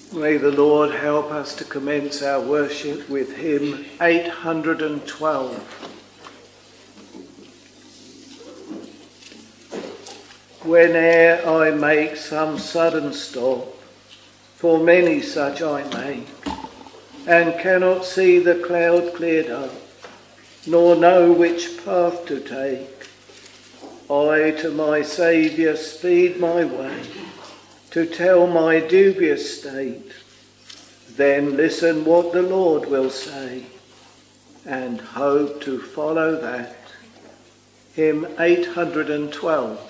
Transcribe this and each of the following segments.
May the Lord help us to commence our worship with hymn 812. Whene'er I make some sudden stop, for many such I make, and cannot see the cloud cleared up, nor know which path to take, I to my Saviour speed my way, to tell my dubious state. Then listen what the Lord will say, and hope to follow that. Hymn 812.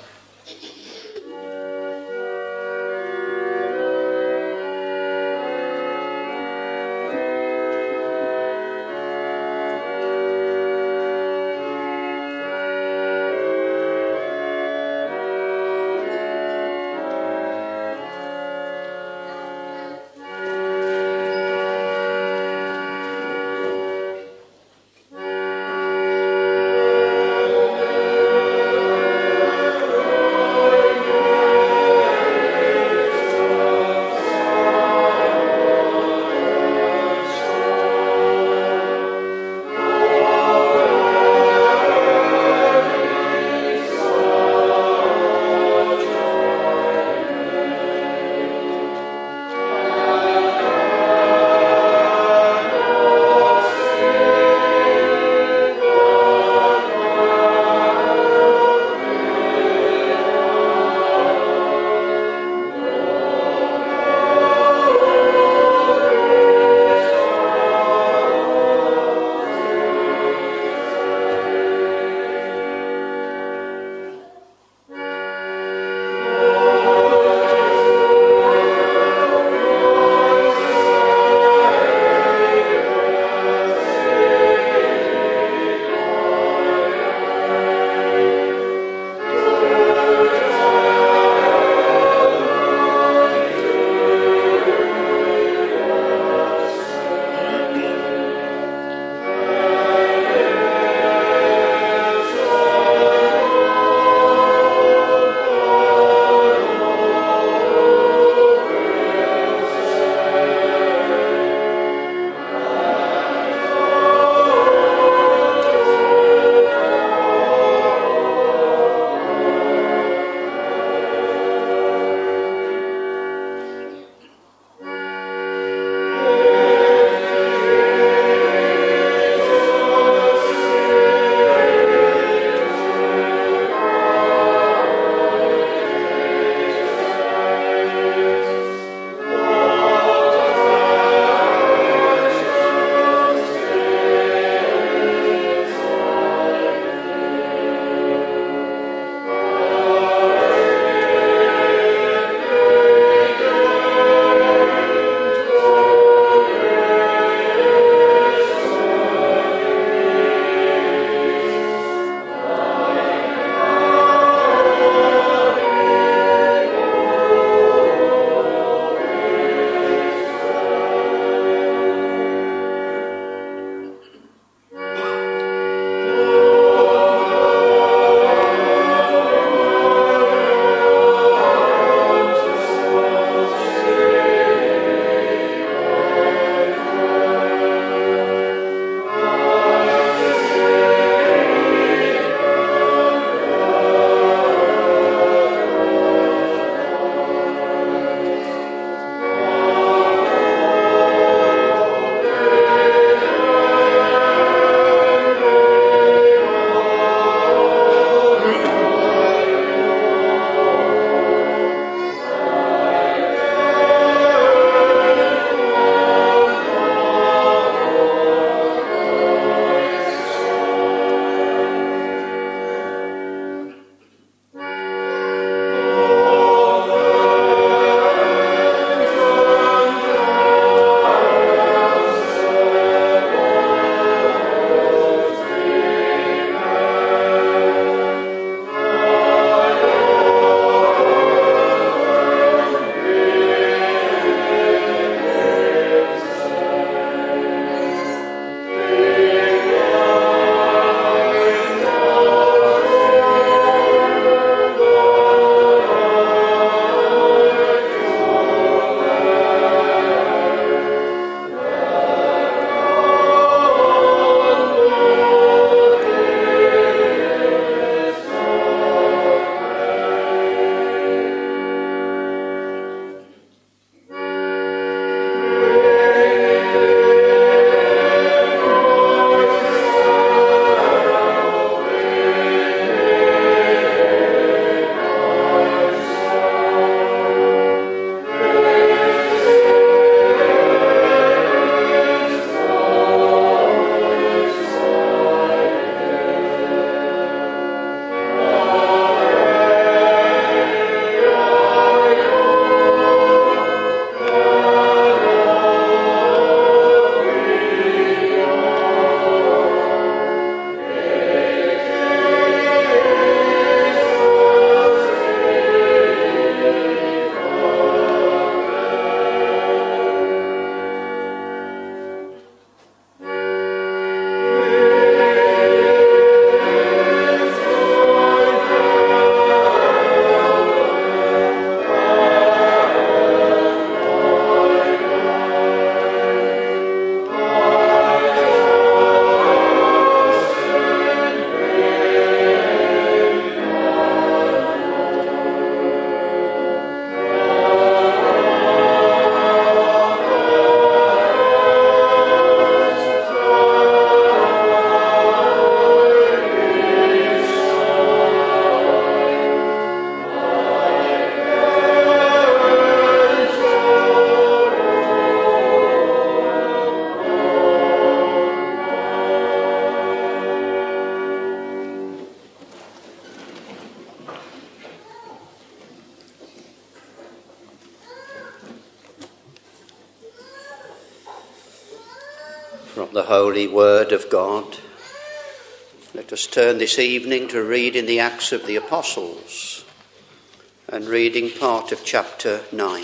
From the Holy Word of God, let us turn this evening to read in the Acts of the Apostles and reading part of chapter 9.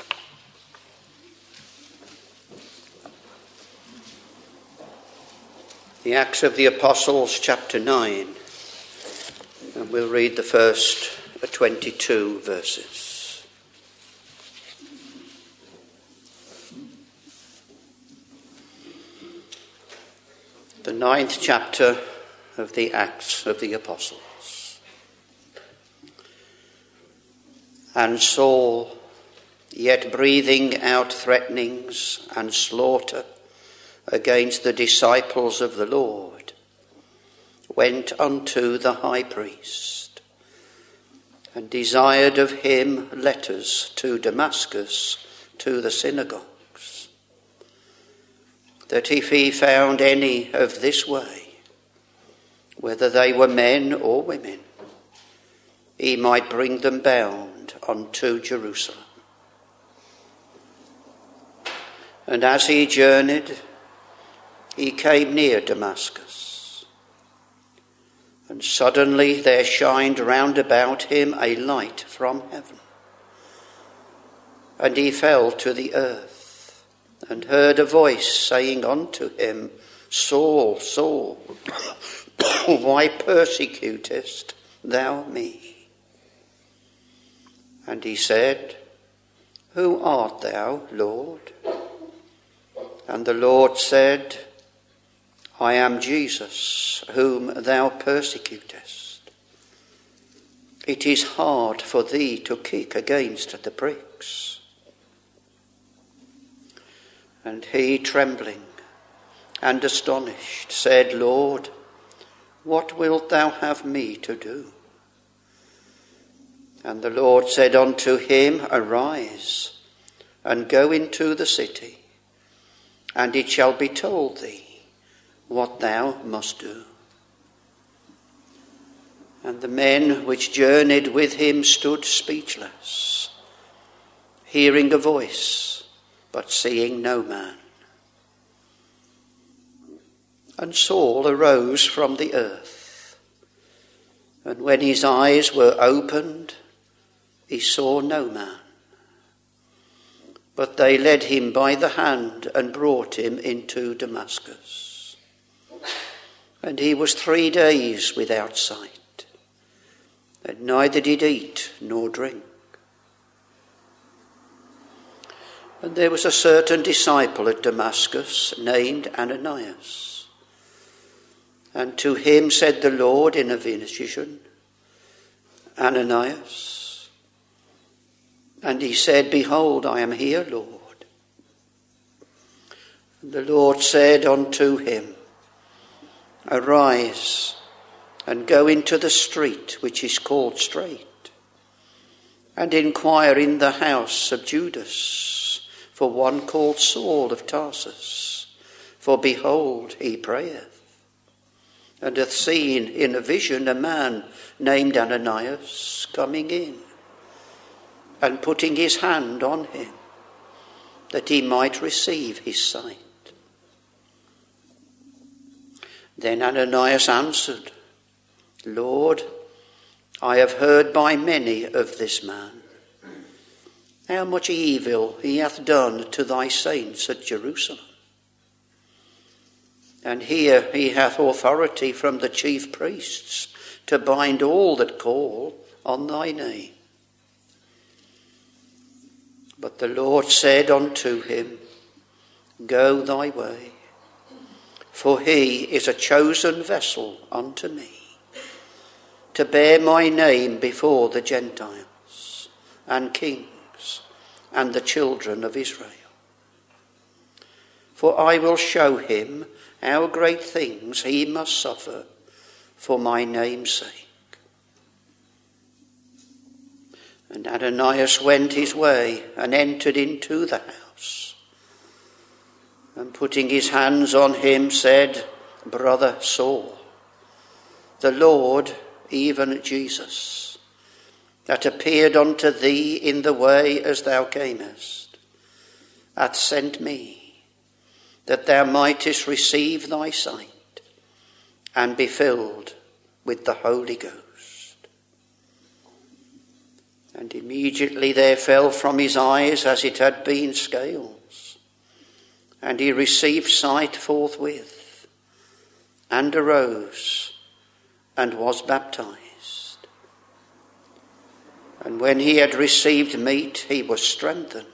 The Acts of the Apostles, chapter 9, and we'll read the first 22 verses. The 9th chapter of the Acts of the Apostles. And Saul, yet breathing out threatenings and slaughter against the disciples of the Lord, went unto the high priest, and desired of him letters to Damascus to the synagogues, that if he found any of this way, whether they were men or women, he might bring them bound unto Jerusalem. And as he journeyed, he came near Damascus, and suddenly there shined round about him a light from heaven, and he fell to the earth, and heard a voice saying unto him, Saul, Saul, why persecutest thou me? And he said, Who art thou, Lord? And the Lord said, I am Jesus, whom thou persecutest. It is hard for thee to kick against the pricks. And he, trembling and astonished, said, Lord, what wilt thou have me to do? And the Lord said unto him, Arise, and go into the city, and it shall be told thee what thou must do. And the men which journeyed with him stood speechless, hearing a voice, but seeing no man. And Saul arose from the earth, and when his eyes were opened, he saw no man. But they led him by the hand and brought him into Damascus. And he was 3 days without sight, and neither did eat nor drink. And there was a certain disciple at Damascus named Ananias. And to him said the Lord in a vision, Ananias. And he said, Behold, I am here, Lord. And the Lord said unto him, Arise, and go into the street which is called Straight, and inquire in the house of Judas for one called Saul of Tarsus. For behold, he prayeth, and hath seen in a vision a man named Ananias coming in, and putting his hand on him, that he might receive his sight. Then Ananias answered, Lord, I have heard by many of this man, how much evil he hath done to thy saints at Jerusalem. And here he hath authority from the chief priests to bind all that call on thy name. But the Lord said unto him, Go thy way, for he is a chosen vessel unto me, to bear my name before the Gentiles and kings and the children of Israel. For I will show him how great things he must suffer for my name's sake. And Ananias went his way and entered into the house, and putting his hands on him said, Brother Saul, the Lord, even Jesus, that appeared unto thee in the way as thou camest, hath sent me, that thou mightest receive thy sight and be filled with the Holy Ghost. And immediately there fell from his eyes as it had been scales, and he received sight forthwith, and arose, and was baptized. And when he had received meat, he was strengthened.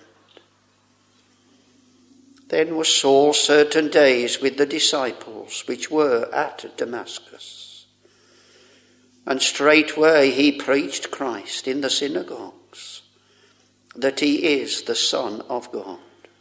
Then was Saul certain days with the disciples which were at Damascus. And straightway he preached Christ in the synagogues, that he is the Son of God.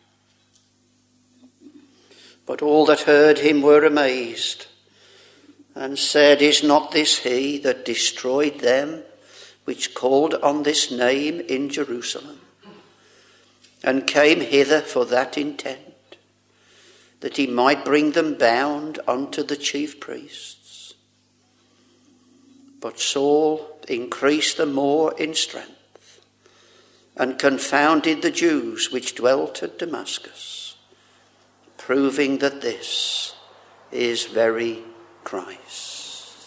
But all that heard him were amazed, and said, Is not this he that destroyed them which called on this name in Jerusalem, and came hither for that intent, that he might bring them bound unto the chief priests? But Saul increased the more in strength, and confounded the Jews which dwelt at Damascus, proving that this is very Christ.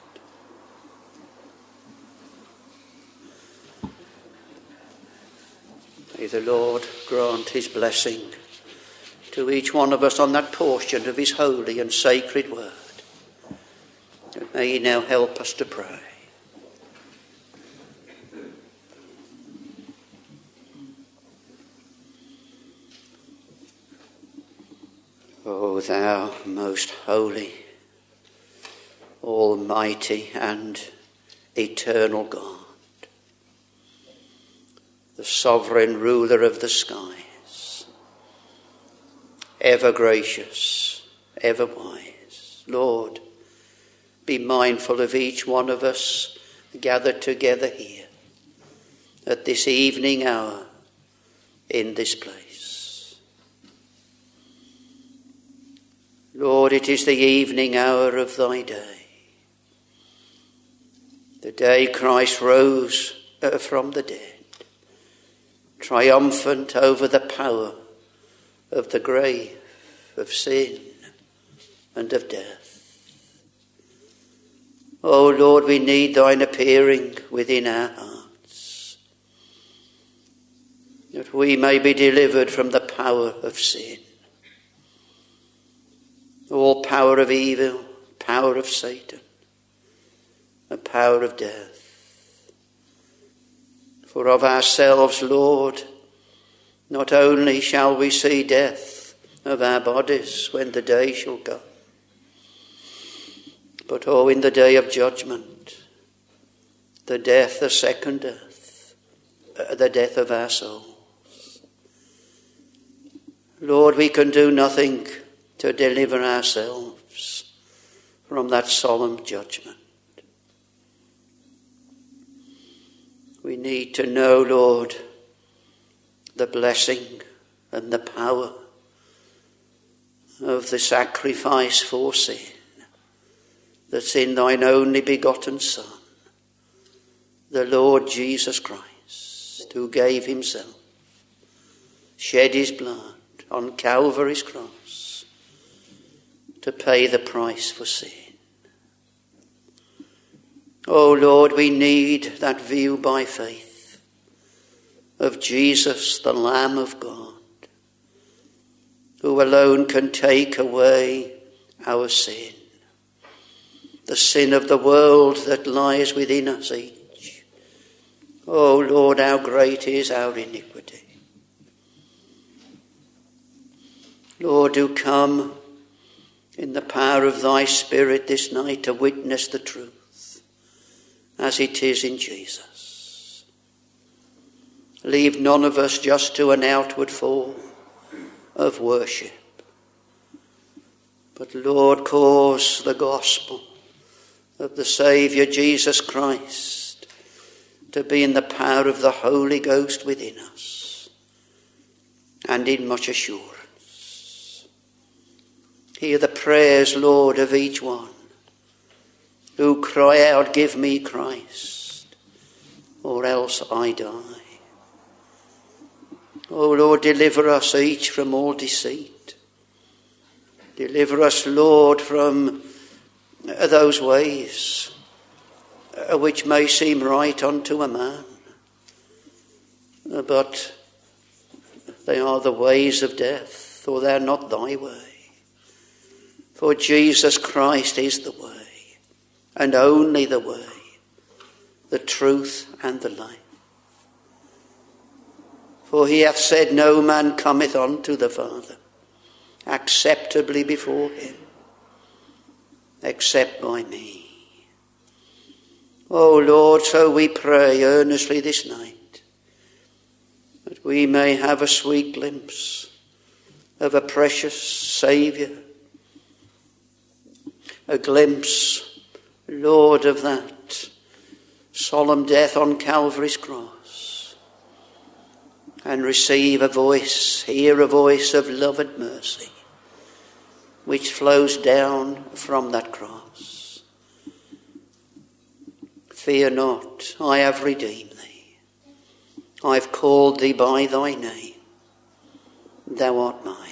May the Lord grant his blessing to each one of us on that portion of his holy and sacred word. And may he now help us to pray. O thou most holy, almighty and eternal God, the sovereign ruler of the skies, ever gracious, ever wise. Lord, be mindful of each one of us gathered together here at this evening hour in this place. Lord, it is the evening hour of thy day, the day Christ rose from the dead, triumphant over the power of the grave, of sin, and of death. O Lord, we need thine appearing within our hearts, that we may be delivered from the power of sin, all power of evil, power of Satan, and power of death. For of ourselves, Lord, not only shall we see death of our bodies when the day shall come, but in the day of judgment, the death, the second death, the death of our souls. Lord, we can do nothing to deliver ourselves from that solemn judgment. We need to know, Lord, the blessing and the power of the sacrifice for sin that's in thine only begotten Son, the Lord Jesus Christ, who gave himself, shed his blood on Calvary's cross to pay the price for sin. Oh Lord, we need that view by faith of Jesus, the Lamb of God, who alone can take away our sin, the sin of the world that lies within us each. Oh Lord, how great is our iniquity. Lord, do come in the power of thy Spirit this night to witness the truth as it is in Jesus. Leave none of us just to an outward form of worship, but Lord, cause the gospel of the Saviour Jesus Christ to be in the power of the Holy Ghost within us and in much assurance. Hear the prayers, Lord, of each one who cry out, give me Christ, or else I die. O Lord, deliver us each from all deceit, Deliver us, Lord, from those ways which may seem right unto a man, but they are the ways of death, or they're not thy way. For Jesus Christ is the way, and only the way, the truth and the life. For he hath said, no man cometh unto the Father acceptably before him, except by me. O Lord, so we pray earnestly this night, that we may have a sweet glimpse of a precious Saviour, a glimpse, Lord, of that solemn death on Calvary's cross, and receive a voice, hear a voice of love and mercy, which flows down from that cross. Fear not, I have redeemed thee. I have called thee by thy name. Thou art mine.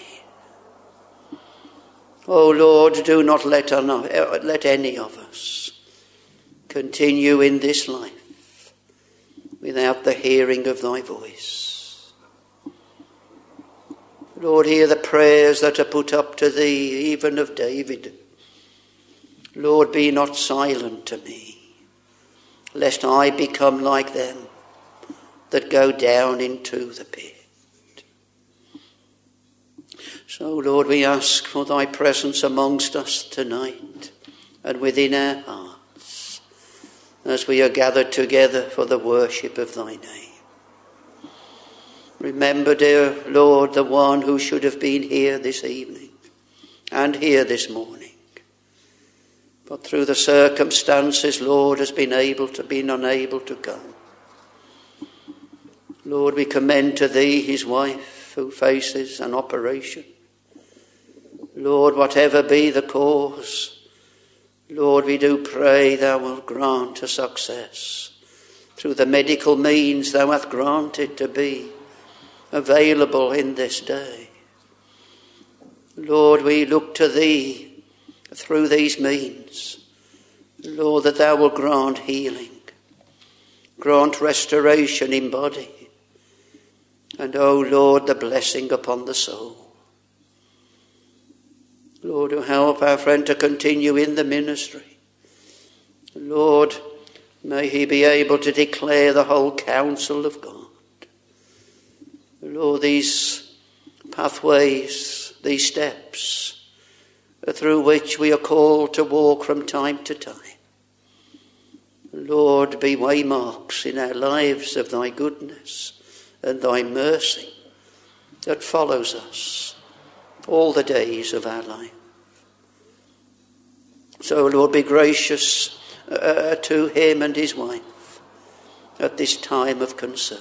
O Lord, do not let any of us continue in this life without the hearing of thy voice. Lord, hear the prayers that are put up to thee, even of David. Lord, be not silent to me, lest I become like them that go down into the pit. So, Lord, we ask for thy presence amongst us tonight and within our hearts as we are gathered together for the worship of thy name. Remember, dear Lord, the one who should have been here this evening and here this morning, but through the circumstances, Lord, has been unable to come. Lord, we commend to thee his wife who faces an operation. Lord, whatever be the cause, Lord, we do pray thou wilt grant a success through the medical means thou hast granted to be available in this day. Lord, we look to thee through these means, Lord, that thou wilt grant healing, grant restoration in body, and, O Lord, the blessing upon the soul. Lord, who help our friend to continue in the ministry. Lord, may he be able to declare the whole counsel of God. Lord, these pathways, these steps through which we are called to walk from time to time. Lord, be waymarks in our lives of thy goodness and thy mercy that follows us all the days of our life. So, Lord, be gracious to him and his wife at this time of concern.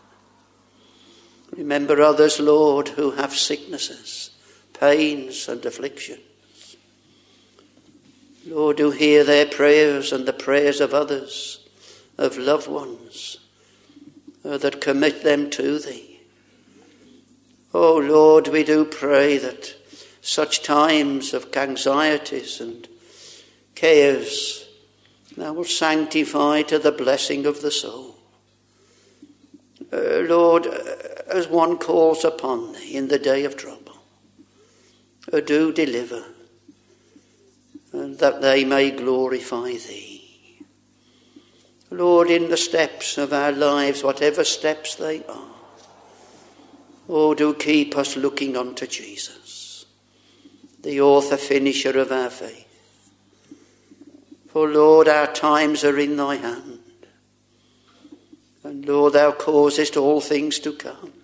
Remember others, Lord, who have sicknesses, pains and afflictions. Lord, do hear their prayers and the prayers of others, of loved ones, that commit them to thee. Oh Lord, we do pray that such times of anxieties and cares thou wilt sanctify to the blessing of the soul. Lord, as one calls upon thee in the day of trouble, do deliver, and that they may glorify thee. Lord, in the steps of our lives, whatever steps they are, oh, do keep us looking unto Jesus, the author, finisher of our faith. For, Lord, our times are in thy hand. And, Lord, thou causest all things to come.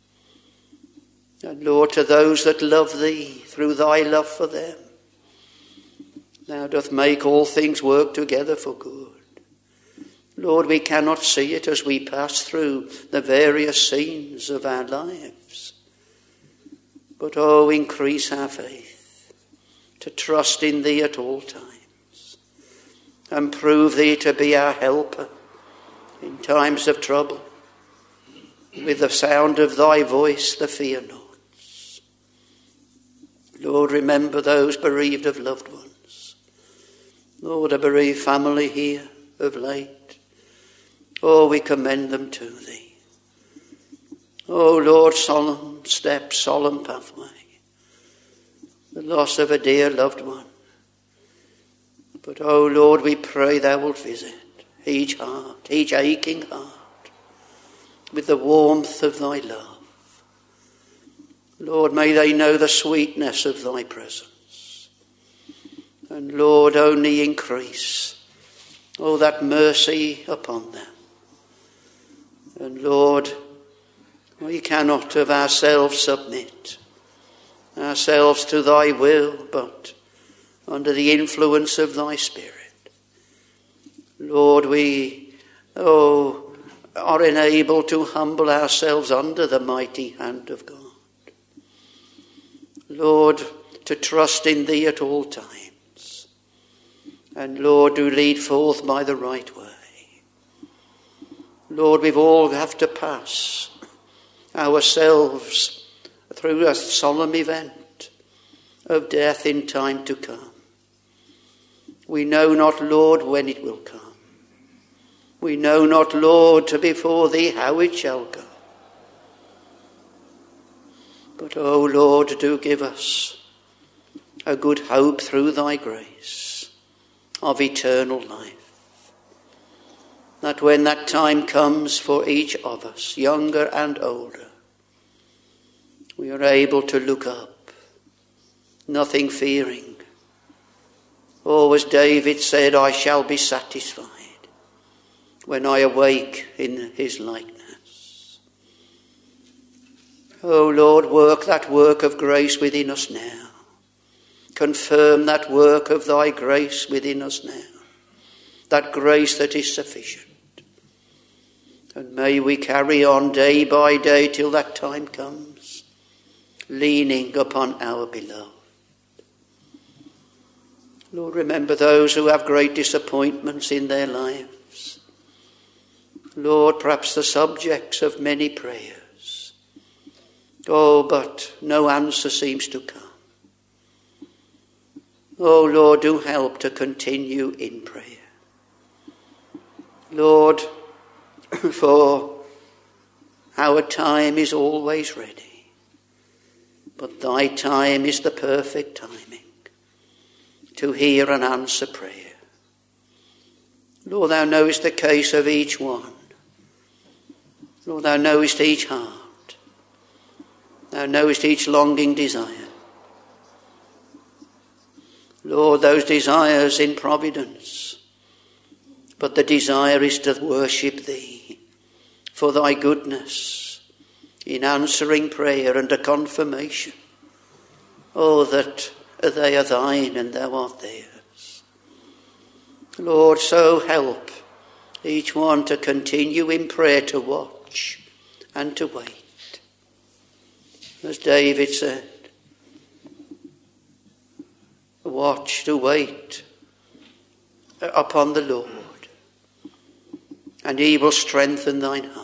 And, Lord, to those that love thee through thy love for them, thou doth make all things work together for good. Lord, we cannot see it as we pass through the various scenes of our lives. But, oh, increase our faith to trust in thee at all times and prove thee to be our helper in times of trouble. With the sound of thy voice, the fear not. Lord, remember those bereaved of loved ones. Lord, a bereaved family here of late. Oh, we commend them to thee. Oh, Lord, solemn step, solemn pathway. The loss of a dear loved one. But, oh, Lord, we pray thou wilt visit each heart, each aching heart, with the warmth of thy love. Lord, may they know the sweetness of thy presence. And, Lord, only increase, oh, that mercy upon them. And, Lord, we cannot of ourselves submit ourselves to thy will, but under the influence of thy Spirit. Lord, we, are enabled to humble ourselves under the mighty hand of God. Lord, to trust in thee at all times. And Lord, to lead forth by the right way. Lord, we've all have to pass ourselves through a solemn event of death in time to come. We know not, Lord, when it will come. We know not, Lord, before thee how it shall go. But, O Lord, do give us a good hope through thy grace of eternal life. That when that time comes for each of us, younger and older, we are able to look up, nothing fearing. Oh, as David said, I shall be satisfied when I awake in his likeness. Oh, Lord, work that work of grace within us now. Confirm that work of thy grace within us now. That grace that is sufficient. And may we carry on day by day till that time comes, leaning upon our beloved. Lord, remember those who have great disappointments in their lives. Lord, perhaps the subjects of many prayers. Oh, but no answer seems to come. Oh, Lord, do help to continue in prayer. Lord, for our time is always ready, but thy time is the perfect timing to hear and answer prayer. Lord, thou knowest the case of each one. Lord, thou knowest each heart. Thou knowest each longing desire. Lord, those desires in providence, but the desire is to worship thee for thy goodness in answering prayer and a confirmation. Oh, that they are thine and thou art theirs. Lord, so help each one to continue in prayer, to watch and to wait. As David said, watch, to wait upon the Lord, and he will strengthen thine heart.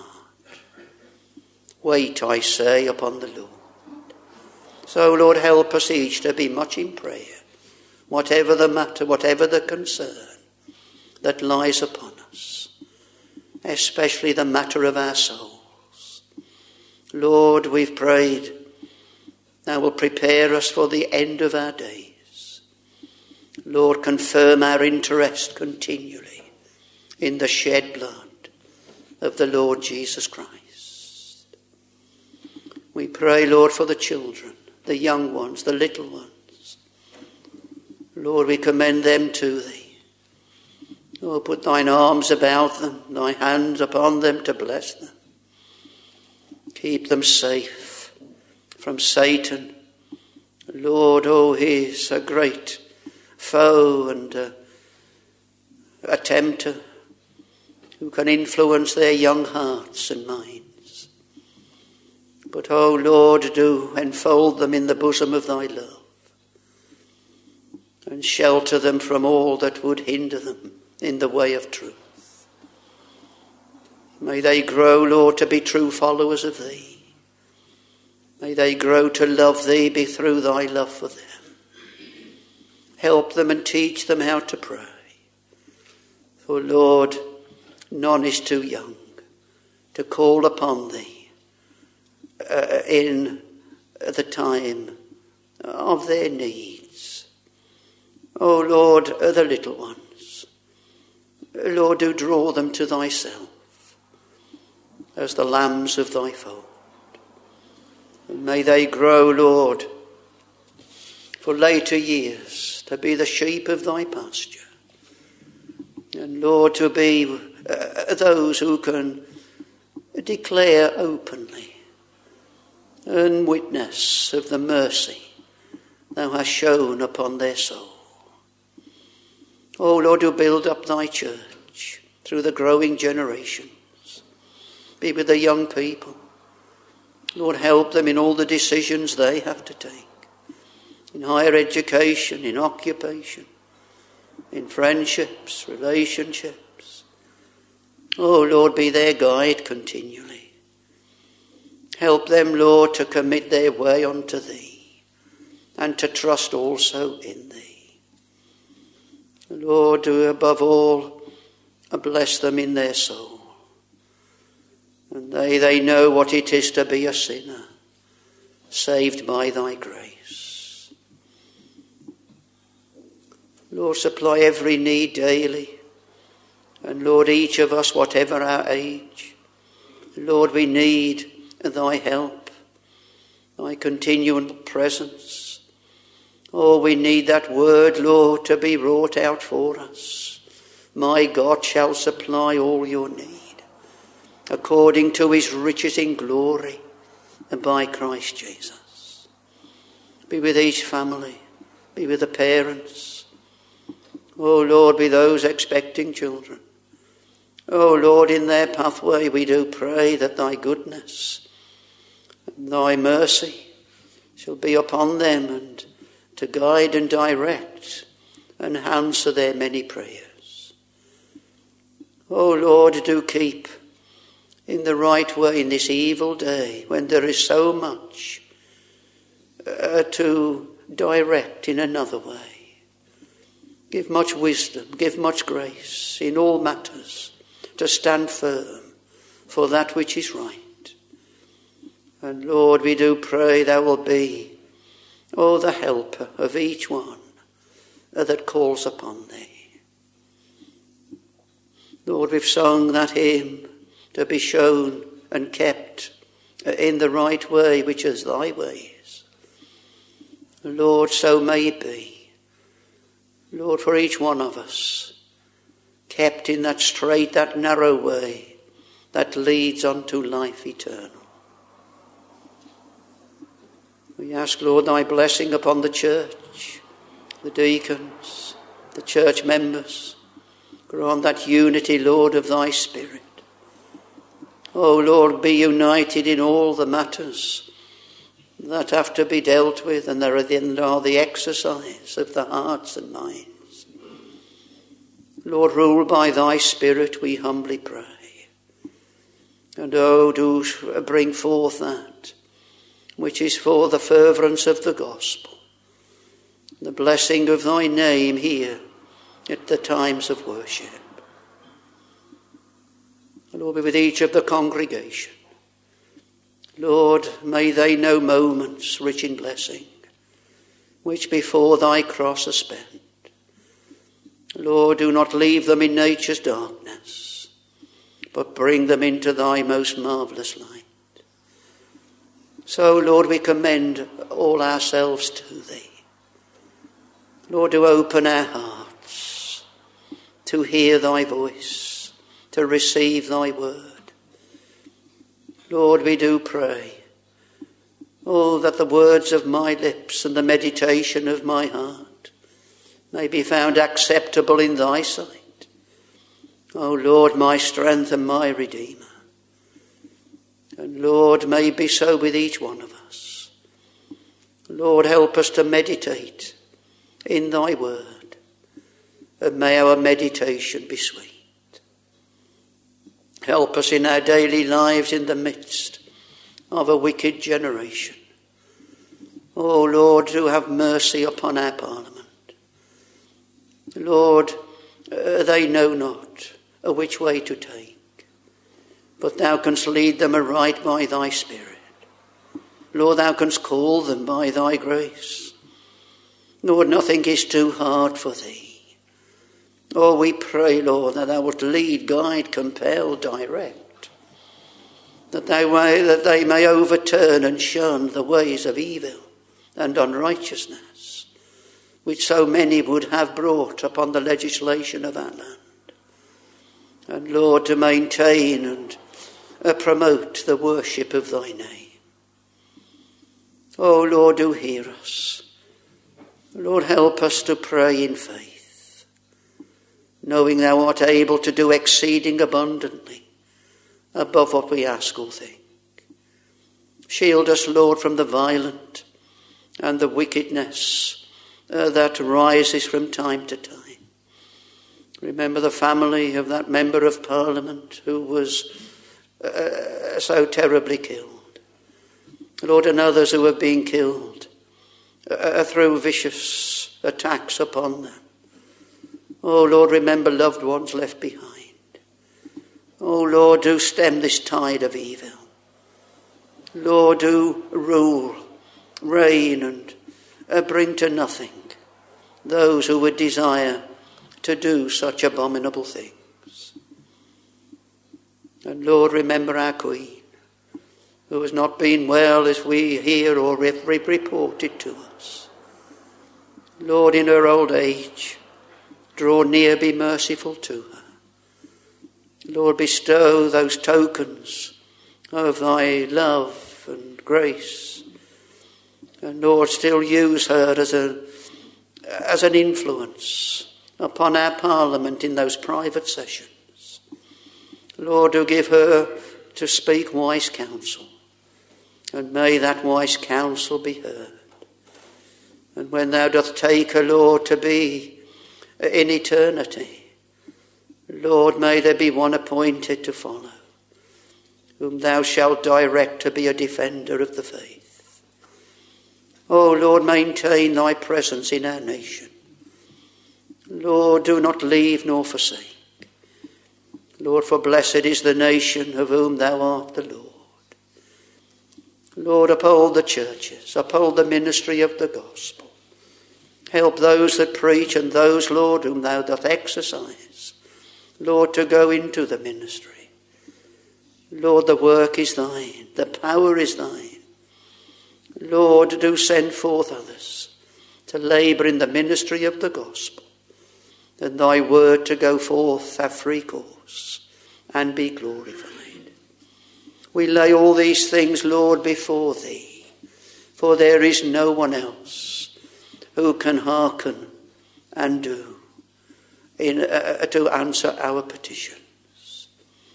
Wait, I say, upon the Lord. So, Lord, help us each to be much in prayer, whatever the matter, whatever the concern that lies upon us, especially the matter of our souls. Lord, we've prayed, thou wilt prepare us for the end of our days. Lord, confirm our interest continually in the shed blood of the Lord Jesus Christ. We pray, Lord, for the children, the young ones, the little ones. Lord, we commend them to thee. Oh, put thine arms about them, thy hands upon them to bless them. Keep them safe from Satan. Lord, oh, he is a great foe and a tempter who can influence their young hearts and minds. But, oh, Lord, do enfold them in the bosom of thy love and shelter them from all that would hinder them in the way of truth. May they grow, Lord, to be true followers of thee. May they grow to love thee, be through thy love for them. help them and teach them how to pray. For Lord, none is too young to call upon thee in the time of their needs. O Lord, the little ones, Lord, do draw them to thyself as the lambs of thy fold. And may they grow, Lord, for later years to be the sheep of thy pasture. And Lord, to be those who can declare openly and witness of the mercy thou hast shown upon their soul. O Lord, do build up thy church through the growing generations. Be with the young people. Lord, help them in all the decisions they have to take. In higher education, in occupation, in friendships, relationships. Oh Lord, be their guide continually. Help them, Lord, to commit their way unto thee and to trust also in thee. Lord, do above all bless them in their soul. And they know what it is to be a sinner, saved by thy grace. Lord, supply every need daily. And Lord, each of us, whatever our age, Lord, we need thy help, thy continual presence. Oh, we need that word, Lord, to be wrought out for us. My God shall supply all your need, according to his riches in glory, and by Christ Jesus. Be with each family, be with the parents. Oh Lord, be those expecting children. Oh Lord, in their pathway we do pray that thy goodness and thy mercy shall be upon them, and to guide and direct and answer their many prayers. Oh Lord, do keep in the right way in this evil day when there is so much to direct in another way. Give much wisdom, give much grace in all matters to stand firm for that which is right. And Lord, we do pray thou will be, oh, the helper of each one that calls upon thee. Lord, we've sung that hymn, to be shown and kept in the right way, which is thy ways. Lord, so may it be. Lord, for each one of us, kept in that straight, that narrow way that leads unto life eternal. We ask, Lord, thy blessing upon the church, the deacons, the church members. Grant that unity, Lord, of thy Spirit. Oh, Lord, be united in all the matters that have to be dealt with, and there are the exercise of the hearts and minds. Lord, rule by thy Spirit, we humbly pray. And oh, do bring forth that which is for the furtherance of the gospel, the blessing of thy name here at the times of worship. Lord, be with each of the congregation. Lord, may they know moments rich in blessing, which before thy cross are spent. Lord, do not leave them in nature's darkness, but bring them into thy most marvellous light. So, Lord, we commend all ourselves to thee. Lord, do open our hearts to hear thy voice, to receive thy word. Lord, we do pray, oh, that the words of my lips and the meditation of my heart may be found acceptable in thy sight. Oh, Lord, my strength and my Redeemer. And Lord, may it be so with each one of us. Lord, help us to meditate in thy word, and may our meditation be sweet. Help us in our daily lives in the midst of a wicked generation. Oh Lord, do have mercy upon our Parliament. Lord, they know not which way to take, but thou canst lead them aright by thy Spirit. Lord, thou canst call them by thy grace. Lord, nothing is too hard for thee. Oh, we pray, Lord, that thou wilt lead, guide, compel, direct, that they may overturn and shun the ways of evil and unrighteousness, which so many would have brought upon the legislation of our land. And Lord, to maintain and promote the worship of thy name. Oh Lord, do hear us. Lord, help us to pray in faith, knowing thou art able to do exceeding abundantly above what we ask or think. Shield us, Lord, from the violent and the wickedness that rises from time to time. Remember the family of that member of Parliament who was so terribly killed. Lord, and others who have been killed through vicious attacks upon them. Oh Lord, remember loved ones left behind. Oh Lord, do stem this tide of evil. Lord, do rule, reign, and bring to nothing those who would desire to do such abominable things. And Lord, remember our Queen, who has not been well as we hear or reported to us. Lord, in her old age, draw near, be merciful to her. Lord, bestow those tokens of thy love and grace. And Lord, still use her as an influence upon our Parliament in those private sessions. Lord, do give her to speak wise counsel, and may that wise counsel be heard. And when thou doth take her, Lord, to be in eternity, Lord, may there be one appointed to follow, whom thou shalt direct to be a defender of the faith. Oh Lord, maintain thy presence in our nation. Lord, do not leave nor forsake. Lord, for blessed is the nation of whom thou art the Lord. Lord, uphold the churches, uphold the ministry of the gospel. Help those that preach and those, Lord, whom thou doth exercise, Lord, to go into the ministry. Lord, the work is thine, the power is thine. Lord, do send forth others to labour in the ministry of the gospel, and thy word to go forth have free course and be glorified. We lay all these things, Lord, before thee, for there is no one else who can hearken and do to answer our petitions.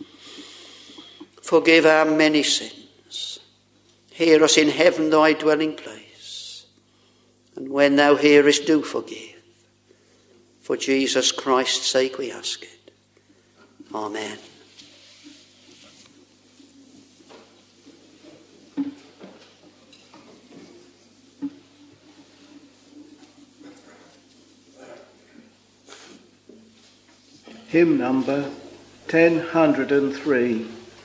Forgive our many sins. Hear us in heaven, thy dwelling place. And when thou hearest, do forgive. For Jesus Christ's sake we ask it. Amen. Hymn number 1003.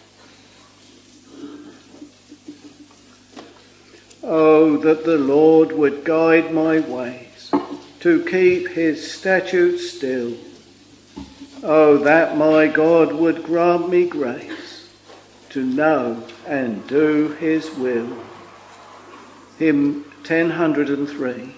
Oh, that the Lord would guide my ways, to keep his statutes still. Oh, that my God would grant me grace, to know and do his will. Hymn 1003.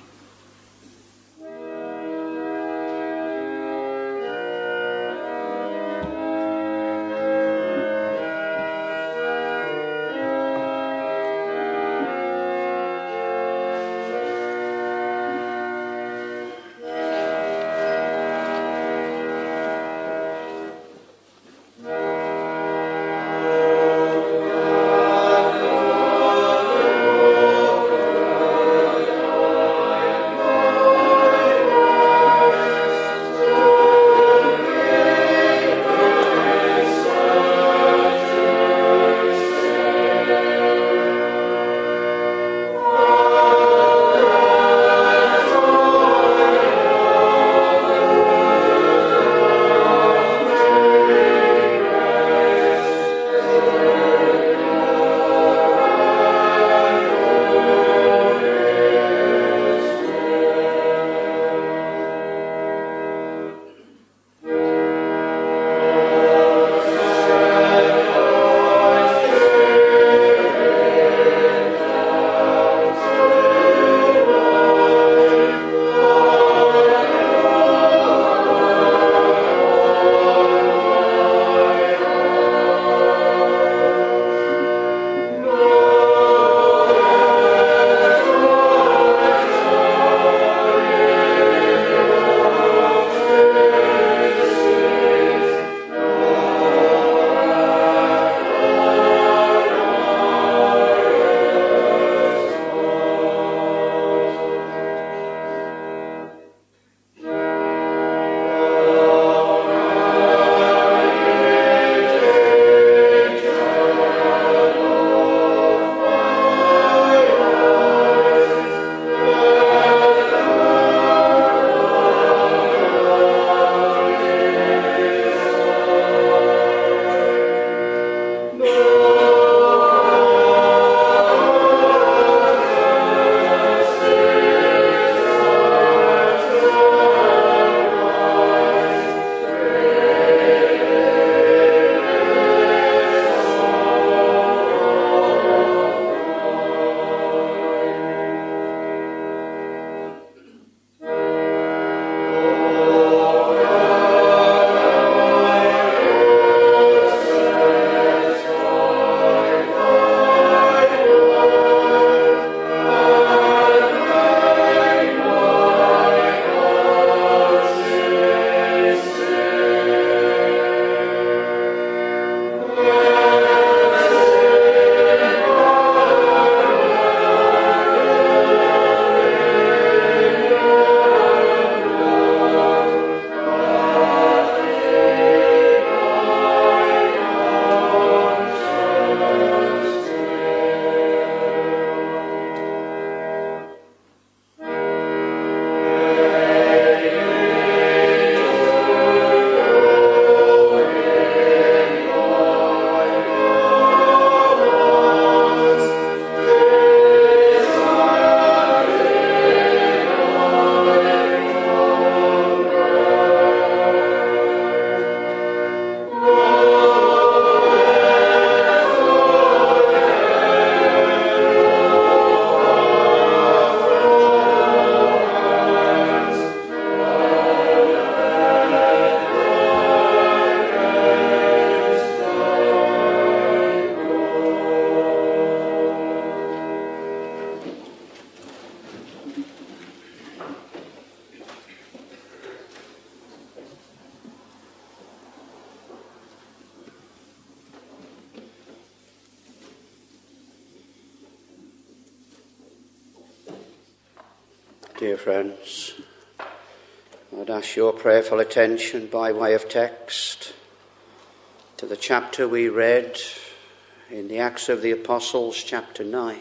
Dear friends, I'd ask your prayerful attention by way of text to the chapter we read in the Acts of the Apostles, chapter 9,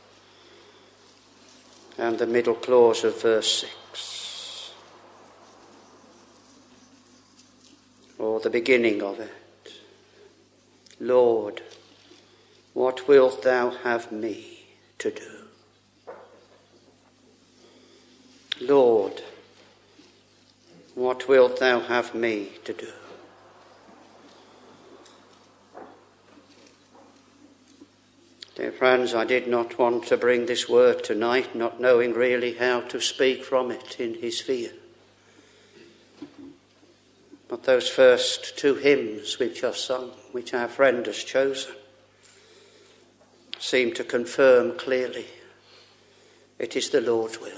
and the middle clause of verse 6, or the beginning of it. Lord, what wilt thou have me to do? Lord, what wilt thou have me to do? Dear friends, I did not want to bring this word tonight, not knowing really how to speak from it in his fear. But those first two hymns which are sung, which our friend has chosen, seem to confirm clearly it is the Lord's will.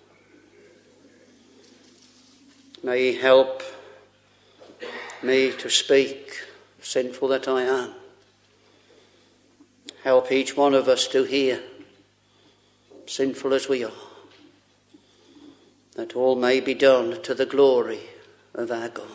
May he help me to speak, sinful that I am. Help each one of us to hear, sinful as we are, that all may be done to the glory of our God.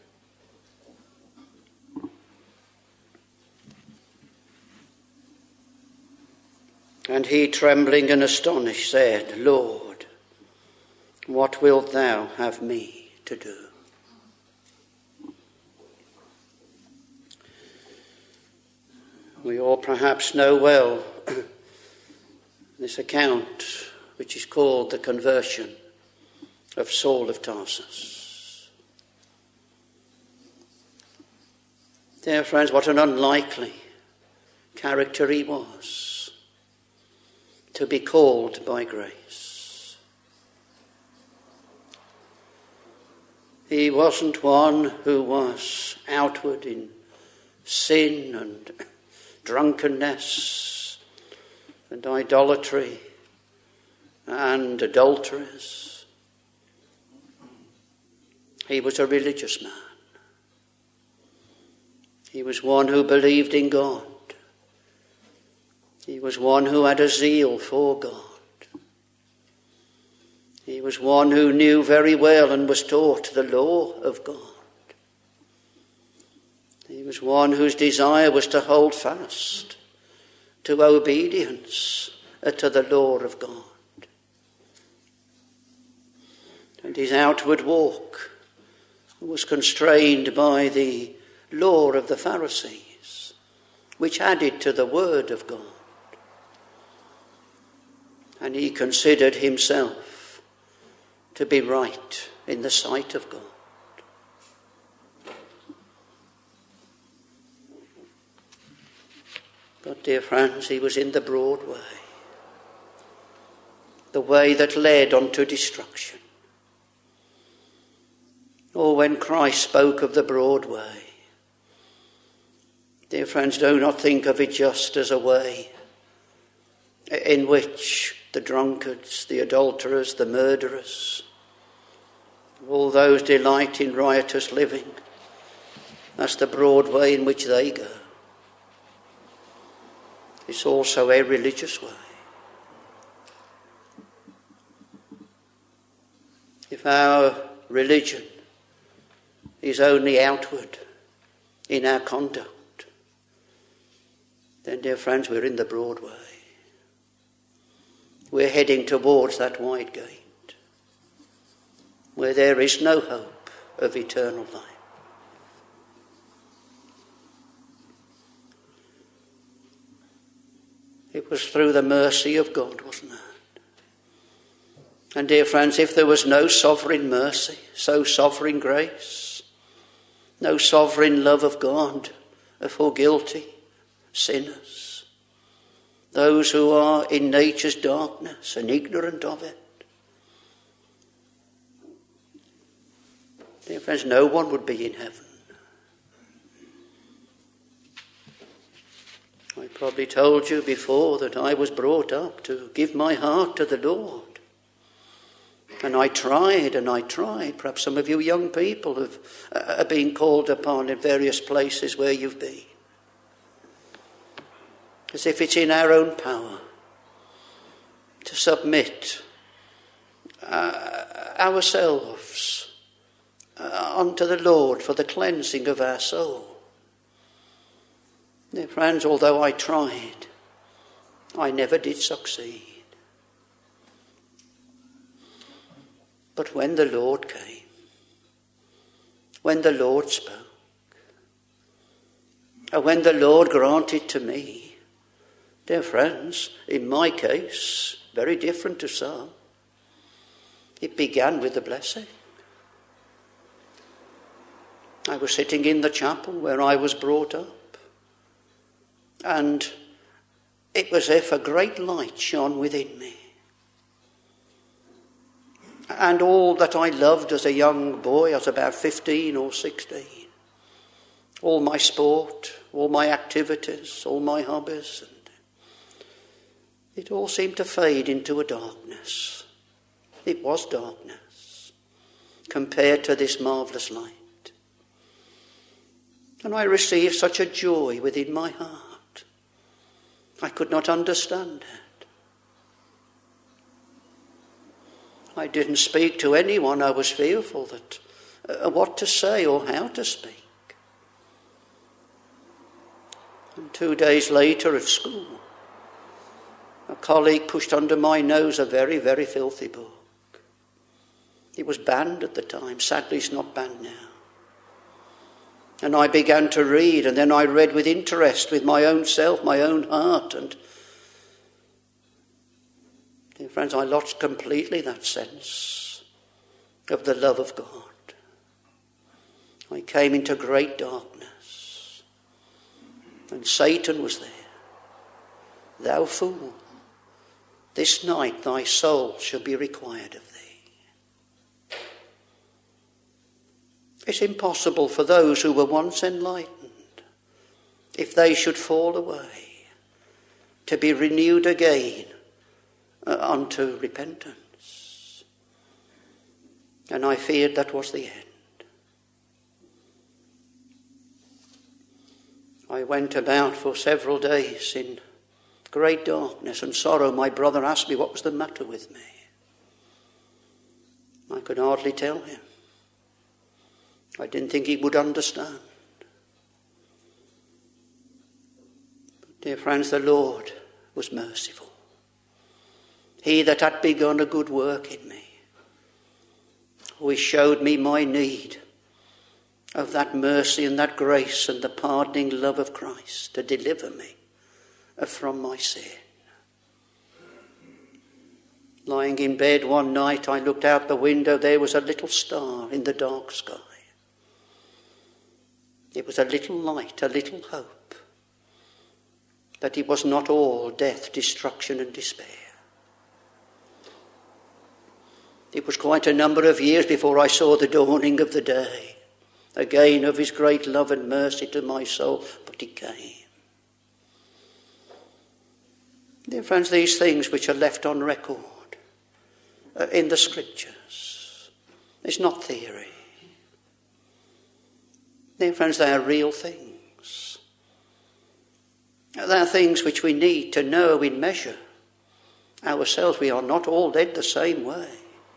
And he, trembling and astonished, said, Lord, what wilt thou have me to do? We all perhaps know well this account, which is called the conversion of Saul of Tarsus. Dear friends, what an unlikely character he was to be called by grace. He wasn't one who was outward in sin and drunkenness and idolatry and adulteries. He was a religious man. He was one who believed in God. He was one who had a zeal for God. He was one who knew very well and was taught the law of God. He was one whose desire was to hold fast to obedience to the law of God. And his outward walk was constrained by the law of the Pharisees, which added to the word of God. And he considered himself to be right in the sight of God. But, dear friends, he was in the broad way, the way that led unto destruction. Oh, when Christ spoke of the broad way, dear friends, do not think of it just as a way in which the drunkards, the adulterers, the murderers, all those delight in riotous living. That's the broad way in which they go. It's also a religious way. If our religion is only outward in our conduct, then, dear friends, we're in the broad way. We're heading towards that wide gate where there is no hope of eternal life. It was through the mercy of God, wasn't it? And, dear friends, if there was no sovereign mercy, so sovereign grace, no sovereign love of God for guilty sinners, those who are in nature's darkness and ignorant of it, dear friends, no one would be in heaven. I probably told you before that I was brought up to give my heart to the Lord. And I tried. Perhaps some of you young people have been called upon in various places where you've been. As if it's in our own power to submit ourselves unto the Lord for the cleansing of our soul. Dear friends, although I tried, I never did succeed. But when the Lord came, when the Lord spoke, and when the Lord granted to me, dear friends, in my case, very different to some, it began with a blessing. I was sitting in the chapel where I was brought up, and it was as if a great light shone within me. And all that I loved as a young boy, I was about 15 or 16, all my sport, all my activities, all my hobbies, and it all seemed to fade into a darkness. It was darkness compared to this marvellous light. And I received such a joy within my heart. I could not understand it. I didn't speak to anyone. I was fearful that what to say or how to speak. And 2 days later at school, a colleague pushed under my nose a very, very filthy book. It was banned at the time. Sadly, it's not banned now. And I began to read, and then I read with interest, with my own self, my own heart. And, dear friends, I lost completely that sense of the love of God. I came into great darkness, and Satan was there. Thou fool, this night thy soul shall be required of thee. It's impossible for those who were once enlightened, if they should fall away, to be renewed again unto repentance. And I feared that was the end. I went about for several days in great darkness and sorrow. My brother asked me what was the matter with me. I could hardly tell him. I didn't think he would understand. But dear friends, the Lord was merciful. He that had begun a good work in me, who showed me my need of that mercy and that grace and the pardoning love of Christ to deliver me from my sin. Lying in bed one night, I looked out the window. There was a little star in the dark sky. It was a little light, a little hope that it was not all death, destruction and despair. It was quite a number of years before I saw the dawning of the day, again of his great love and mercy to my soul, but it came. Dear friends, these things which are left on record in the scriptures, it's not theory. Dear friends, they are real things. They are things which we need to know in measure. Ourselves, we are not all dead the same way.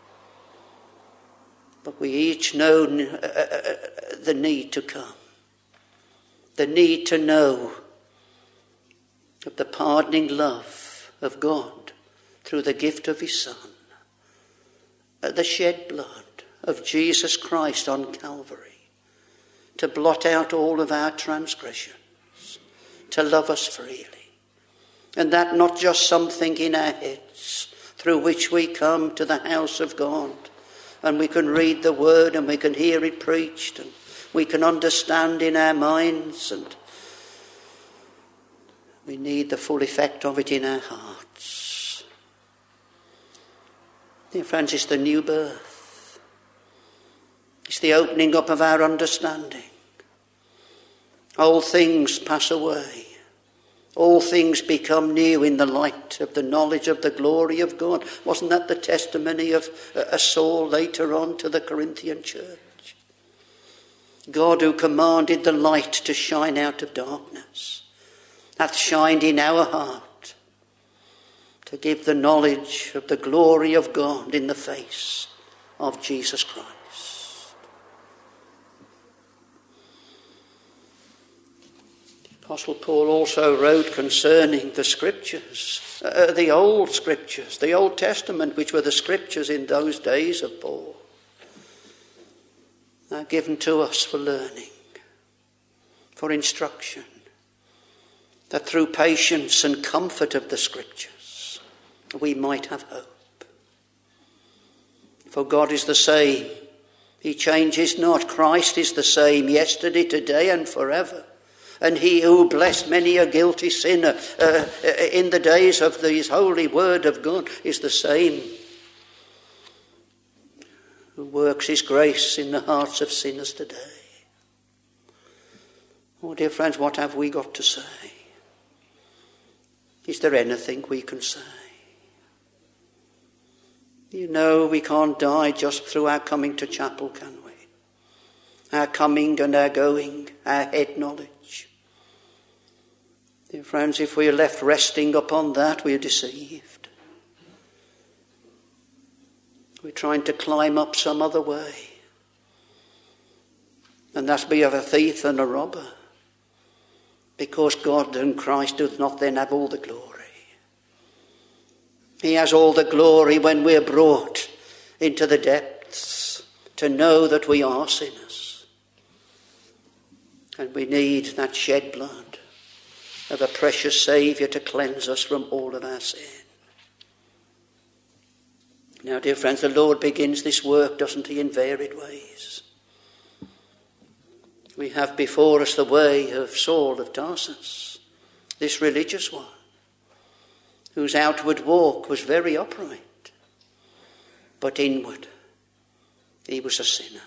But we each know the need to come. The need to know of the pardoning love of God through the gift of his Son. The shed blood of Jesus Christ on Calvary. To blot out all of our transgressions. To love us freely. And that not just something in our heads through which we come to the house of God. And we can read the word and we can hear it preached and we can understand in our minds, and we need the full effect of it in our hearts. Dear friends, it's the new birth. It's the opening up of our understanding. Old things pass away. All things become new in the light of the knowledge of the glory of God. Wasn't that the testimony of Saul later on to the Corinthian church? God, who commanded the light to shine out of darkness, hath shined in our heart to give the knowledge of the glory of God in the face of Jesus Christ. The Apostle Paul also wrote concerning the scriptures, the Old Scriptures, the Old Testament, which were the scriptures in those days of Paul, are given to us for learning, for instruction, that through patience and comfort of the scriptures we might have hope. For God is the same. He changes not. Christ is the same yesterday, today and forever. And he who blessed many a guilty sinner in the days of his holy word of God is the same who works his grace in the hearts of sinners today. Oh, dear friends, what have we got to say? Is there anything we can say? You know, we can't die just through our coming to chapel, can we? Our coming and our going, our head knowledge. Dear friends, if we are left resting upon that, we are deceived. We're trying to climb up some other way. And that be of a thief and a robber. Because God and Christ doth not then have all the glory. He has all the glory when we're brought into the depths to know that we are sinners. And we need that shed blood of a precious Saviour to cleanse us from all of our sin. Now, dear friends, the Lord begins this work, doesn't he, in varied ways. We have before us the way of Saul of Tarsus, this religious one, whose outward walk was very upright, but inward he was a sinner.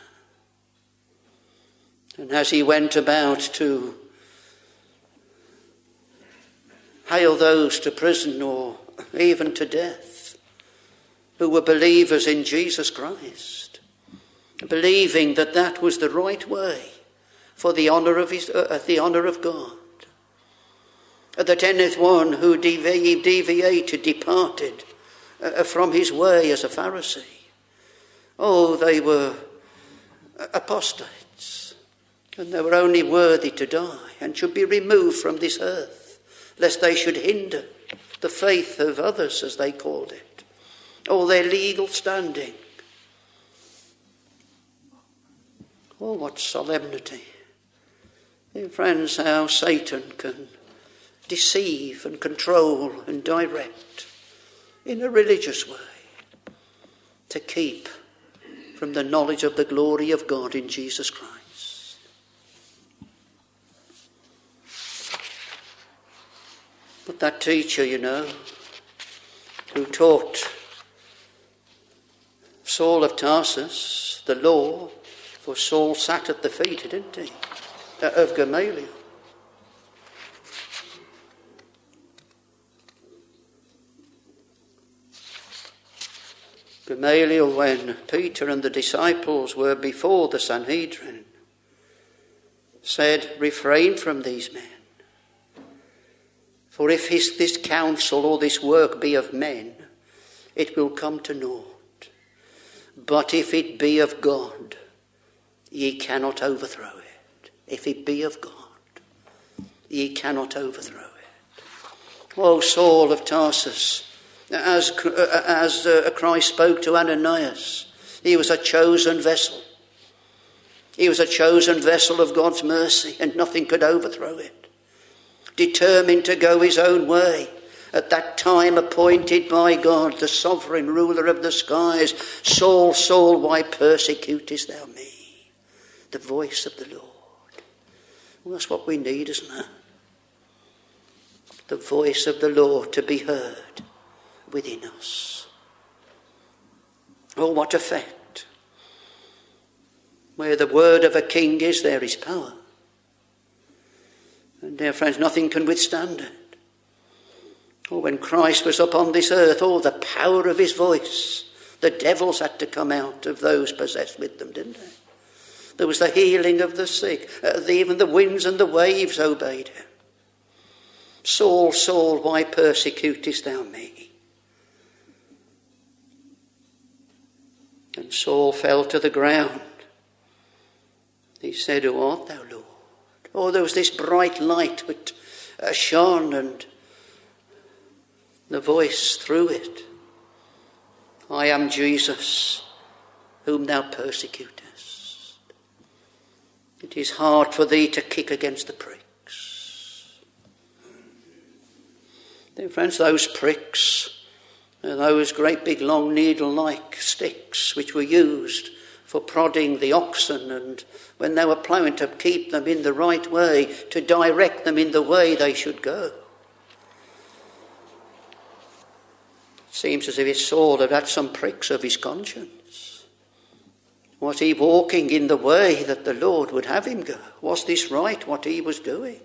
And as he went about to hale those to prison or even to death, who were believers in Jesus Christ, believing that that was the right way for the honour of God, that anyone who departed from his way as a Pharisee, they were apostates, and they were only worthy to die and should be removed from this earth, lest they should hinder the faith of others, as they called it, or their legal standing. Oh, what solemnity. Dear friends, how Satan can deceive and control and direct in a religious way to keep from the knowledge of the glory of God in Jesus Christ. But that teacher, who taught Saul of Tarsus the law, for Saul sat at the feet, didn't he, of Gamaliel. Gamaliel, when Peter and the disciples were before the Sanhedrin, said, "Refrain from these men. For if this counsel or this work be of men, it will come to naught. But if it be of God, ye cannot overthrow it." If it be of God, ye cannot overthrow it. Oh, Saul of Tarsus, as Christ spoke to Ananias, he was a chosen vessel. He was a chosen vessel of God's mercy, and nothing could overthrow it. Determined to go his own way, at that time appointed by God, the sovereign ruler of the skies. "Saul, Saul, why persecutest thou me?" The voice of the Lord. Well, that's what we need, isn't it? The voice of the Lord to be heard within us. Oh, what effect. Where the word of a king is, there is power. And dear friends, nothing can withstand it. Oh, when Christ was upon this earth, the power of his voice, the devils had to come out of those possessed with them, didn't they? There was the healing of the sick. Even the winds and the waves obeyed him. "Saul, Saul, why persecutest thou me?" And Saul fell to the ground. He said, "Who art thou, Lord?" Oh, there was this bright light which shone, and the voice through it, "I am Jesus, whom thou persecutest. It is hard for thee to kick against the pricks." Dear friends, those pricks are those great big long needle-like sticks which were used for prodding the oxen, and when they were ploughing, to keep them in the right way, to direct them in the way they should go. It seems as if Saul had had some pricks of his conscience. Was he walking in the way that the Lord would have him go? Was this right, what he was doing?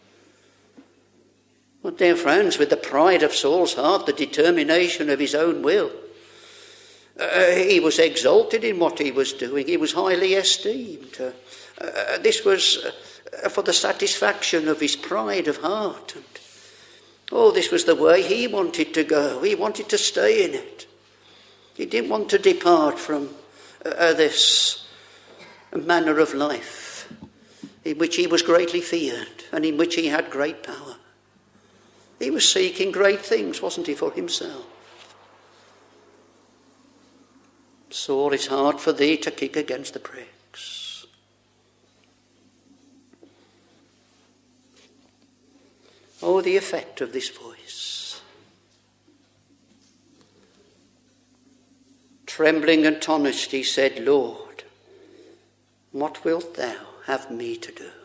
Well, dear friends, with the pride of Saul's heart, the determination of his own will, he was exalted in what he was doing. He was highly esteemed. This was for the satisfaction of his pride of heart. And, this was the way he wanted to go. He wanted to stay in it. He didn't want to depart from this manner of life in which he was greatly feared and in which he had great power. He was seeking great things, wasn't he, for himself? Saul, it's hard for thee to kick against the pricks. Oh, the effect of this voice. Trembling and astonished, he said, "Lord, what wilt thou have me to do?"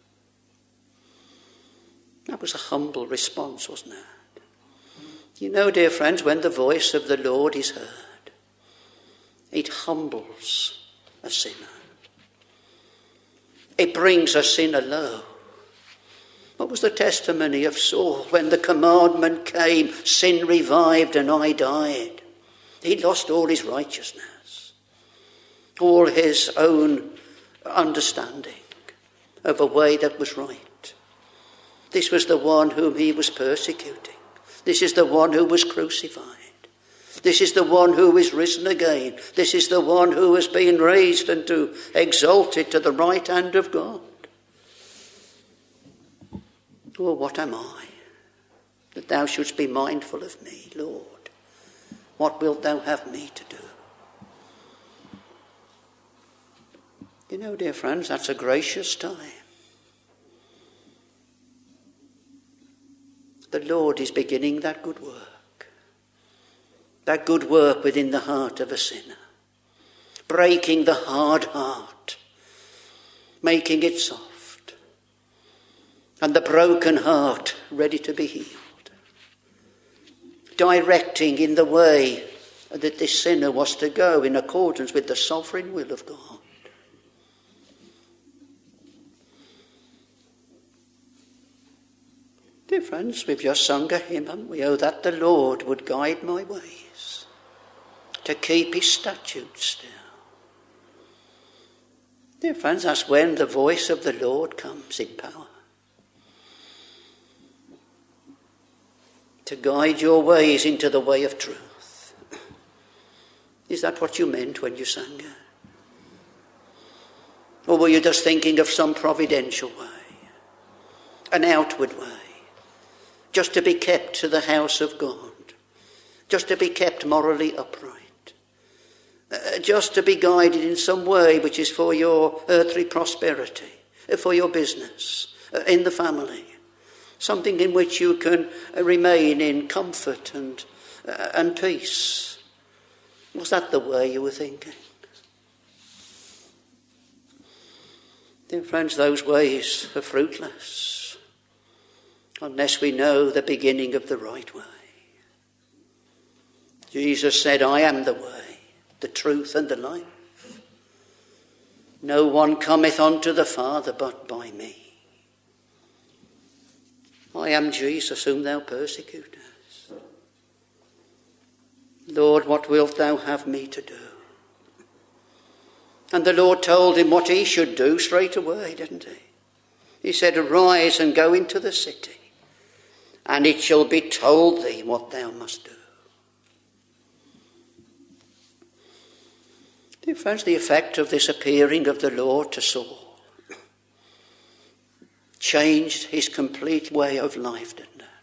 That was a humble response, wasn't it? You know, dear friends, when the voice of the Lord is heard, it humbles a sinner. It brings a sinner low. What was the testimony of Saul when the commandment came, "Sin revived and I died"? He lost all his righteousness, all his own understanding of a way that was right. This was the one whom he was persecuting. This is the one who was crucified. This is the one who is risen again. This is the one who has been raised and exalted to the right hand of God. Oh, what am I, that thou shouldst be mindful of me, Lord? What wilt thou have me to do? You know, dear friends, that's a gracious time. The Lord is beginning that good work. That good work within the heart of a sinner. Breaking the hard heart. Making it soft. And the broken heart ready to be healed. Directing in the way that this sinner was to go in accordance with the sovereign will of God. Dear friends, we've just sung a hymn, haven't we? "Oh, that the Lord would guide my ways, to keep his statutes still." Dear friends, that's when the voice of the Lord comes in power. To guide your ways into the way of truth. Is that what you meant when you sang it? Or were you just thinking of some providential way? An outward way? Just to be kept to the house of God. Just to be kept morally upright. Just to be guided in some way which is for your earthly prosperity, for your business, in the family. Something in which you can remain in comfort and peace. Was that the way you were thinking? Dear friends, those ways are fruitless unless we know the beginning of the right way. Jesus said, "I am the way, the truth and the life. No one cometh unto the Father but by me." I am Jesus whom thou persecutest. Lord, what wilt thou have me to do? And the Lord told him what he should do straight away, didn't he? He said, "Arise and go into the city, and it shall be told thee what thou must do." Dear friends, the effect of this appearing of the Lord to Saul changed his complete way of life, didn't it?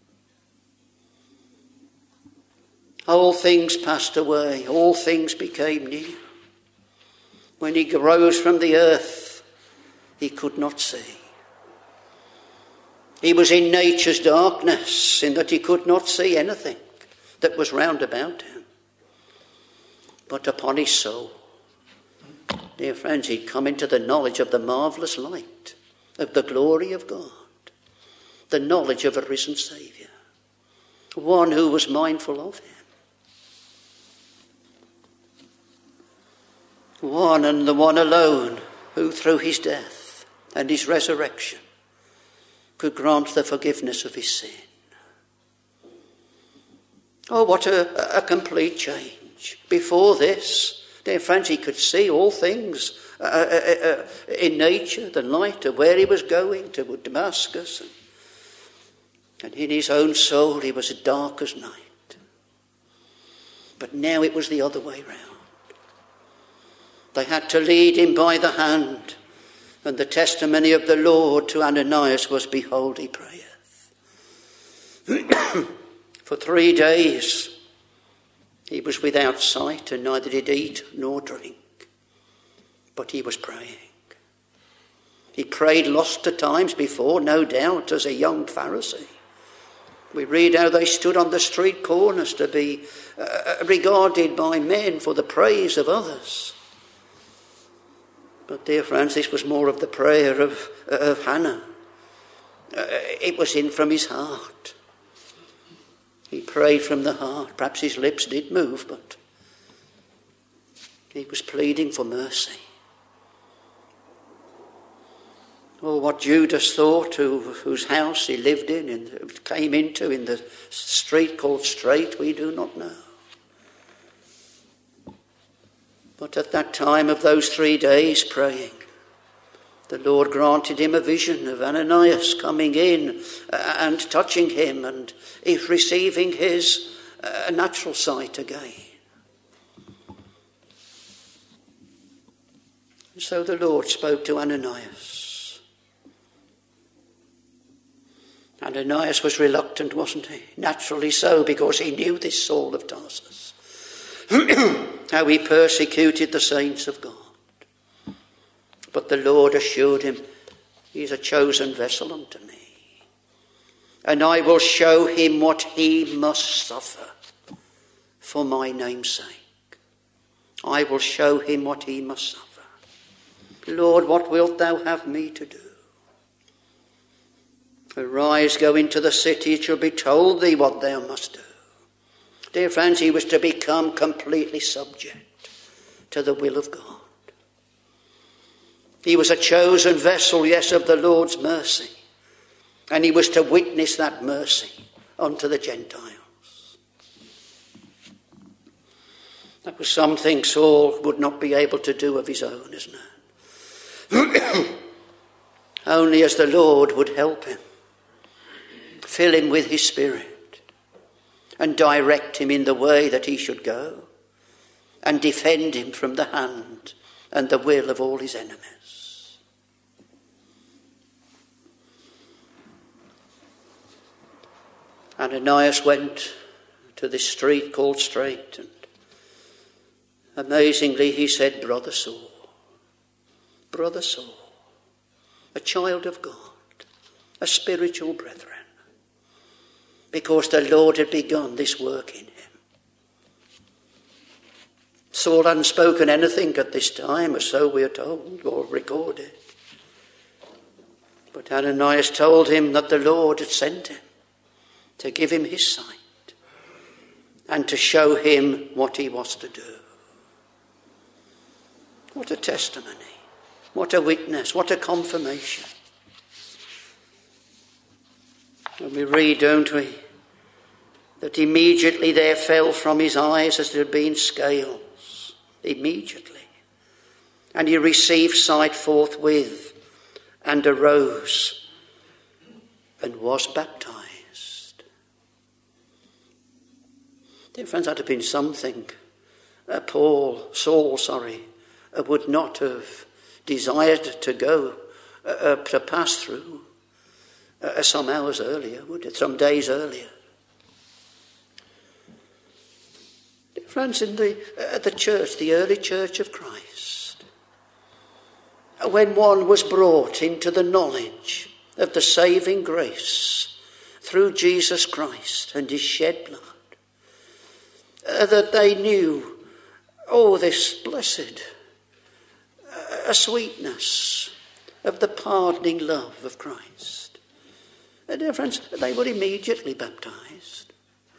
All things passed away, all things became new. When he rose from the earth, he could not see. He was in nature's darkness, in that he could not see anything that was round about him. But upon his soul, dear friends, he'd come into the knowledge of the marvellous light, of the glory of God, the knowledge of a risen Saviour, one who was mindful of him. One and the one alone who through his death and his resurrection could grant the forgiveness of his sin. Oh, what a complete change. Before this, dear friends, he could see all things in nature, the light of where he was going to Damascus. And in his own soul he was as dark as night. But now it was the other way round. They had to lead him by the hand, and the testimony of the Lord to Ananias was, "Behold, he prayeth." For 3 days he was without sight, and neither did eat nor drink, but he was praying. He prayed lots of times before, no doubt, as a young Pharisee. We read how they stood on the street corners to be regarded by men for the praise of others. But dear friends, this was more of the prayer of Hannah. It was in from his heart. He prayed from the heart. Perhaps his lips did move, but he was pleading for mercy. Oh, what Judas thought, whose house he lived in and came into in the street called Straight, we do not know. But at that time of those 3 days praying, the Lord granted him a vision of Ananias coming in and touching him, and he's receiving his natural sight again. And so the Lord spoke to Ananias. Ananias was reluctant, wasn't he? Naturally so, because he knew this Saul of Tarsus. How he persecuted the saints of God. But the Lord assured him, "He's a chosen vessel unto me, and I will show him what he must suffer for my name's sake. I will show him what he must suffer. Lord, what wilt thou have me to do? Arise, go into the city, it shall be told thee what thou must do." Dear friends, he was to become completely subject to the will of God. He was a chosen vessel, yes, of the Lord's mercy. And he was to witness that mercy unto the Gentiles. That was something Saul would not be able to do of his own, isn't it? Only as the Lord would help him, fill him with his Spirit, and direct him in the way that he should go, and defend him from the hand and the will of all his enemies. Ananias went to this street called Straight, and amazingly he said, Brother Saul, a child of God, a spiritual brethren, because the Lord had begun this work in him. Saul hadn't spoken anything at this time, or so we are told or recorded. But Ananias told him that the Lord had sent him to give him his sight and to show him what he was to do. What a testimony, what a witness, what a confirmation. And we read, don't we, that immediately there fell from his eyes as there had been scales. Immediately. And he received sight forthwith and arose and was baptized. Dear friends, that had been something Saul, would not have desired to go, to pass through some hours earlier, would it? Some days earlier. Friends, in the church, the early church of Christ, when one was brought into the knowledge of the saving grace through Jesus Christ and his shed blood, that they knew, this blessed sweetness of the pardoning love of Christ. Dear friends, they were immediately baptized.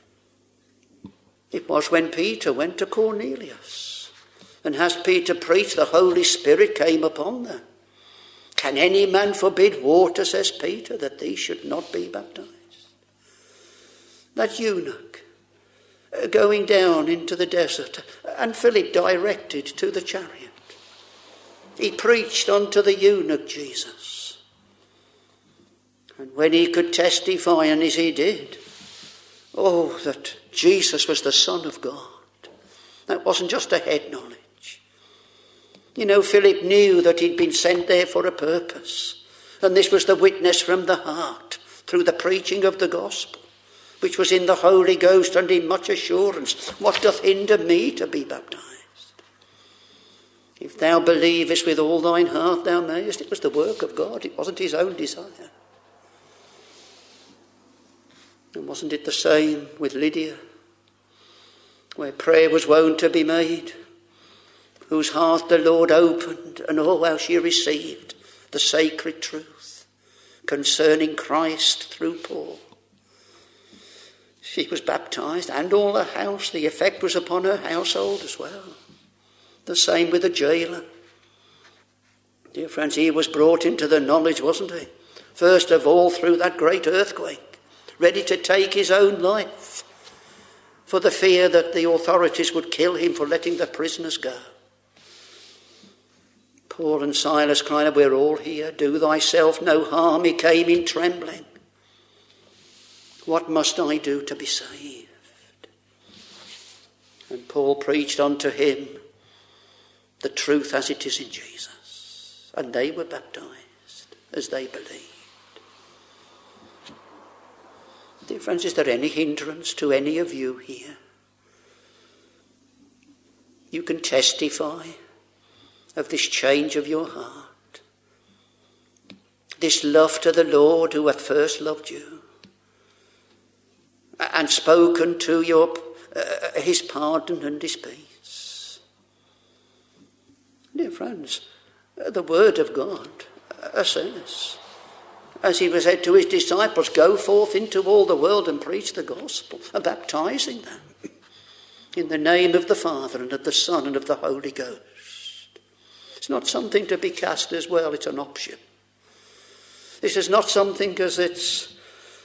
It was when Peter went to Cornelius, and as Peter preached, the Holy Spirit came upon them. Can any man forbid water, says Peter, that these should not be baptized? That eunuch going down into the desert, and Philip directed to the chariot. He preached unto the eunuch Jesus. And when he could testify, and as he did, that Jesus was the Son of God. That wasn't just a head knowledge. Philip knew that he'd been sent there for a purpose. And this was the witness from the heart through the preaching of the gospel, which was in the Holy Ghost and in much assurance. What doth hinder me to be baptized? If thou believest with all thine heart, thou mayest. It was the work of God. It wasn't his own desire. And wasn't it the same with Lydia, where prayer was wont to be made, whose heart the Lord opened, and how she received the sacred truth concerning Christ through Paul. She was baptized, and all her house. The effect was upon her household as well. The same with the jailer. Dear friends, he was brought into the knowledge, wasn't he? First of all, through that great earthquake, ready to take his own life for the fear that the authorities would kill him for letting the prisoners go. Paul and Silas cried out, we're all here. Do thyself no harm. He came in trembling. What must I do to be saved? And Paul preached unto him the truth as it is in Jesus. And they were baptized as they believed. Dear friends, is there any hindrance to any of you here? You can testify of this change of your heart, this love to the Lord who had first loved you, and spoken to your his pardon and his peace. Dear friends, the word of God says, as he was said to his disciples, go forth into all the world and preach the gospel, and baptizing them in the name of the Father and of the Son and of the Holy Ghost. It's not something to be cast as well, it's an option. This is not something as it's,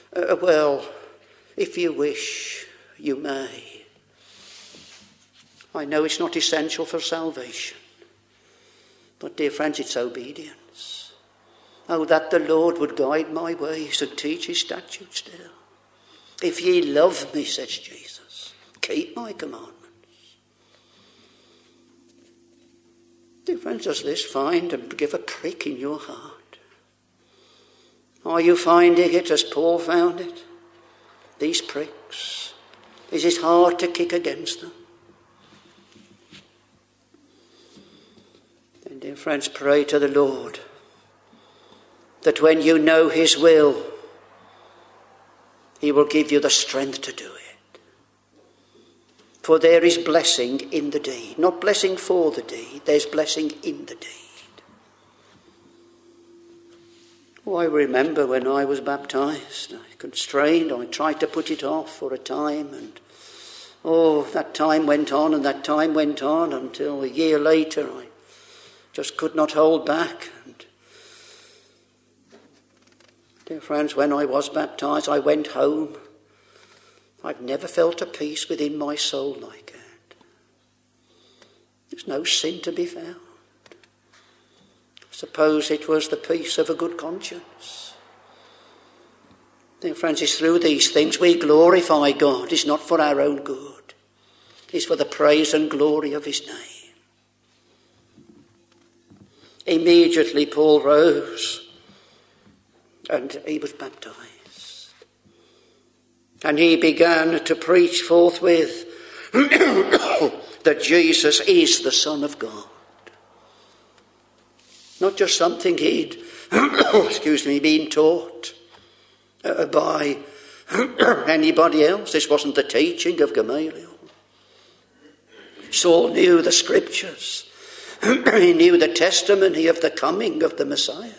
if you wish, you may. I know it's not essential for salvation, but dear friends, it's obedience. Oh, that the Lord would guide my ways and teach his statutes still. If ye love me, says Jesus, keep my commandments. Dear friends, does this find and give a prick in your heart? Are you finding it as Paul found it? These pricks. Is it hard to kick against them? And dear friends, pray to the Lord that when you know his will, he will give you the strength to do it. For there is blessing in the deed. Not blessing for the deed, there's blessing in the deed. I remember when I was baptized, I constrained, I tried to put it off for a time, and that time went on and that time went on until a year later I just could not hold back. And dear friends, when I was baptized, I went home. I've never felt a peace within my soul like that. There's no sin to be found. Suppose it was the peace of a good conscience. Dear friends, it's through these things we glorify God. It's not for our own good. is for the praise and glory of his name. Immediately Paul rose and he was baptized. And he began to preach forthwith that Jesus is the Son of God. Not just something he'd been taught by anybody else. This wasn't the teaching of Gamaliel. Saul knew the scriptures. He knew the testimony of the coming of the Messiah.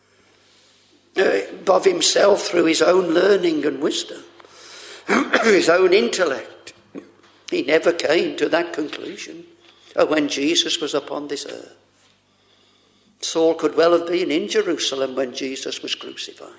Above himself, through his own learning and wisdom, his own intellect, he never came to that conclusion when Jesus was upon this earth. Saul could well have been in Jerusalem when Jesus was crucified.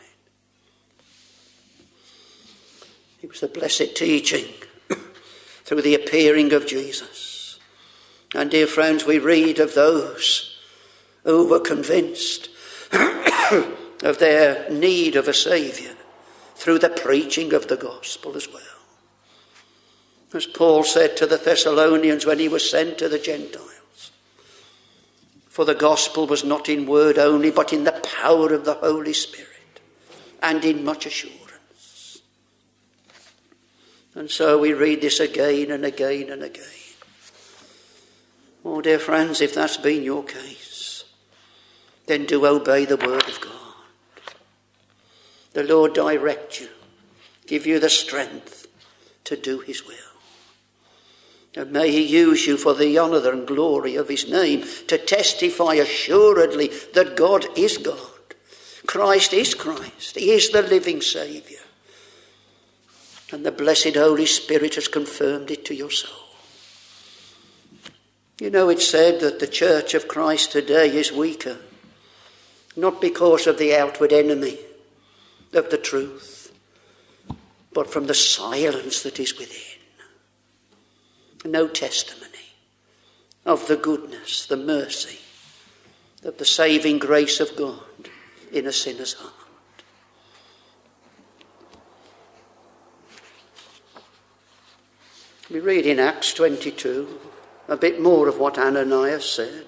It was the blessed teaching through the appearing of Jesus. And dear friends, we read of those who were convinced of their need of a Saviour through the preaching of the gospel as well. As Paul said to the Thessalonians when he was sent to the Gentiles, for the gospel was not in word only, but in the power of the Holy Spirit and in much assurance. And so we read this again and again and again. Oh, dear friends, if that's been your case, then do obey the word of God. The Lord direct you, give you the strength to do his will. And may he use you for the honour and glory of his name to testify assuredly that God is God. Christ is Christ. He is the living Saviour. And the blessed Holy Spirit has confirmed it to your soul. You know, it's said that the church of Christ today is weaker, not because of the outward enemy of the truth, but from the silence that is within. No testimony of the goodness, the mercy, of the saving grace of God in a sinner's heart. We read in Acts 22 a bit more of what Ananias said.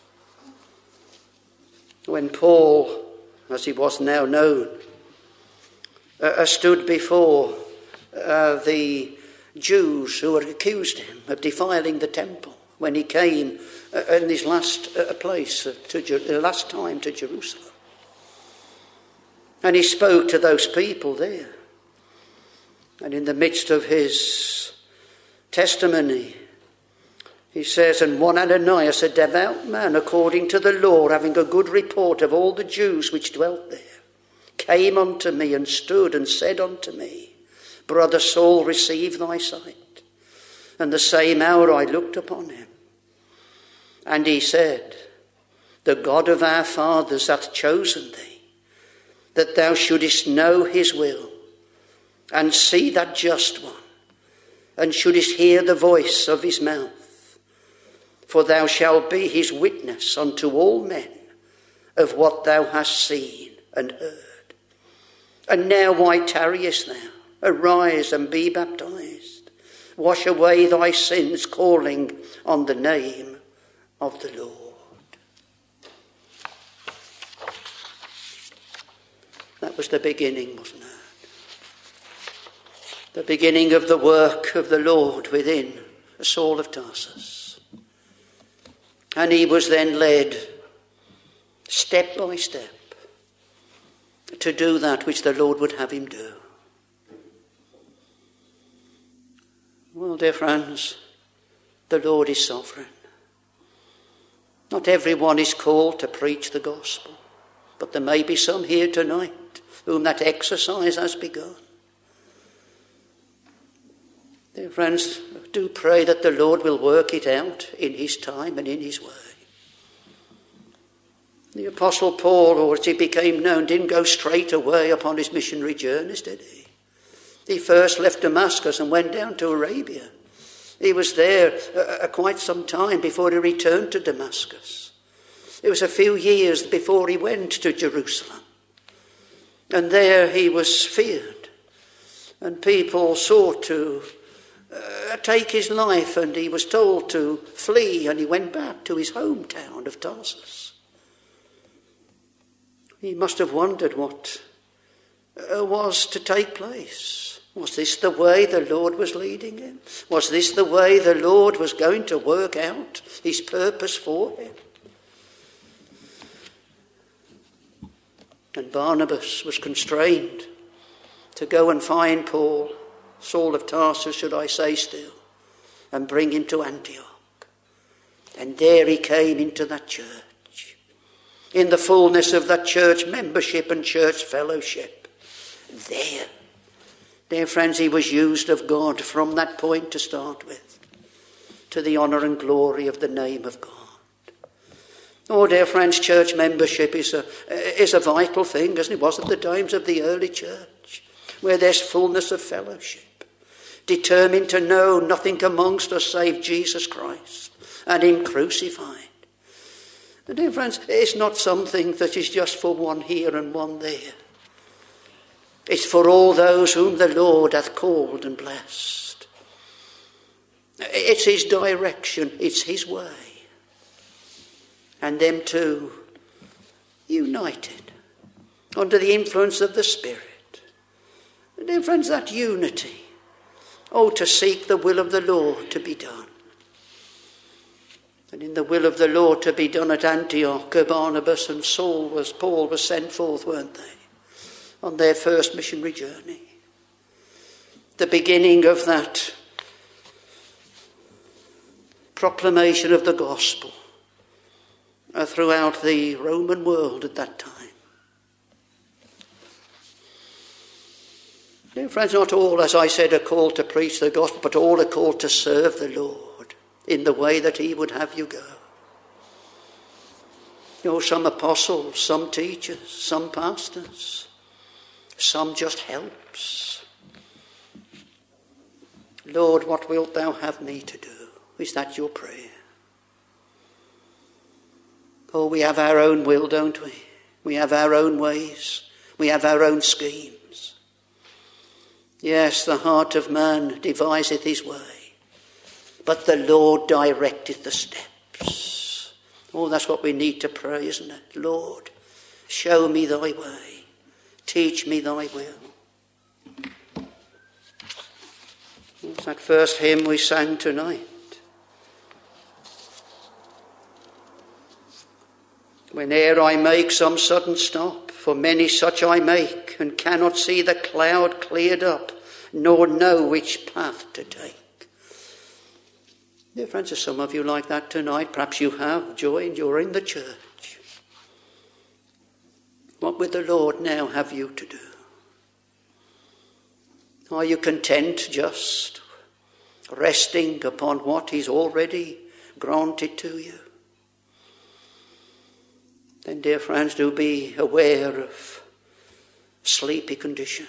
When Paul, as he was now known, stood before the Jews who had accused him of defiling the temple when he came in his last last time to Jerusalem. And he spoke to those people there. And in the midst of his testimony, he says, and one Ananias, a devout man according to the law, having a good report of all the Jews which dwelt there, came unto me and stood and said unto me, Brother Saul, receive thy sight. And the same hour I looked upon him. And he said, the God of our fathers hath chosen thee, that thou shouldest know his will, and see that just one, and shouldest hear the voice of his mouth. For thou shalt be his witness unto all men of what thou hast seen and heard. And now why tarriest thou? Arise and be baptized. Wash away thy sins, calling on the name of the Lord. That was the beginning, wasn't it? The beginning of the work of the Lord within Saul of Tarsus. And he was then led step by step to do that which the Lord would have him do. Well, dear friends, the Lord is sovereign. Not everyone is called to preach the gospel, but there may be some here tonight whom that exercise has begun. Dear friends, do pray that the Lord will work it out in his time and in his way. The Apostle Paul, or as he became known, didn't go straight away upon his missionary journeys, did he? He first left Damascus and went down to Arabia. He was there quite some time before he returned to Damascus. It was a few years before he went to Jerusalem. And there he was feared. And people sought to take his life, and he was told to flee, and he went back to his hometown of Tarsus. He must have wondered what was to take place. Was this the way the Lord was leading him? Was this the way the Lord was going to work out his purpose for him? And Barnabas was constrained to go and find Paul, Saul of Tarsus, should I say still, and bring him to Antioch. And there he came into that church, in the fullness of that church membership and church fellowship. There, dear friends, he was used of God from that point to start with, to the honour and glory of the name of God. Oh, dear friends, church membership is a vital thing, as it was at the times of the early church, where there's fullness of fellowship, determined to know nothing amongst us save Jesus Christ and him crucified. And dear friends, it's not something that is just for one here and one there. It's for all those whom the Lord hath called and blessed. It's his direction, it's his way. And them two united under the influence of the Spirit. And dear friends, that unity, to seek the will of the Lord to be done. And in the will of the Lord to be done at Antioch, Barnabas and Paul was sent forth, weren't they, on their first missionary journey. The beginning of that proclamation of the gospel throughout the Roman world at that time. Dear friends, not all, as I said, are called to preach the gospel, but all are called to serve the Lord in the way that he would have you go. Some apostles, some teachers, some pastors, some just helps. Lord, what wilt thou have me to do? Is that your prayer? We have our own will, don't we? We have our own ways. We have our own schemes. Yes, the heart of man deviseth his way, but the Lord directeth the steps. That's what we need to pray, isn't it? Lord, show me thy way. Teach me thy will. It's that first hymn we sang tonight. Whene'er I make some sudden stop, for many such I make, and cannot see the cloud cleared up, nor know which path to take. Dear friends, are some of you like that tonight? Perhaps you have joined, you're in the church. What would the Lord now have you to do? Are you content just resting upon what he's already granted to you? Then, dear friends, do be aware of sleepy condition.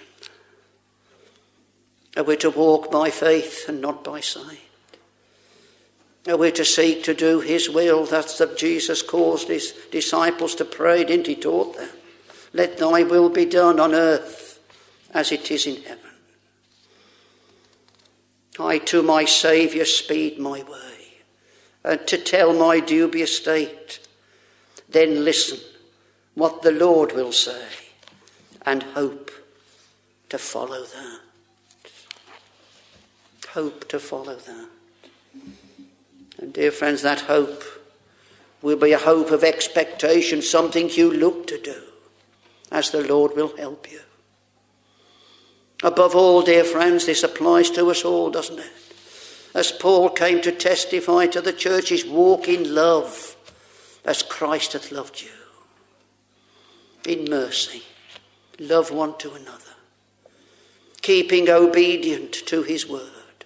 Are we to walk by faith and not by sight? Are we to seek to do his will? That's what Jesus caused his disciples to pray, didn't he? Taught them. Let thy will be done on earth as it is in heaven. I to my Saviour speed my way, and to tell my dubious state. Then listen what the Lord will say, and hope to follow that. Hope to follow that. And dear friends, that hope will be a hope of expectation, something you look to do, as the Lord will help you. Above all, dear friends, this applies to us all, doesn't it? As Paul came to testify to the churches, walk in love, as Christ hath loved you. In mercy, love one to another, keeping obedient to his word.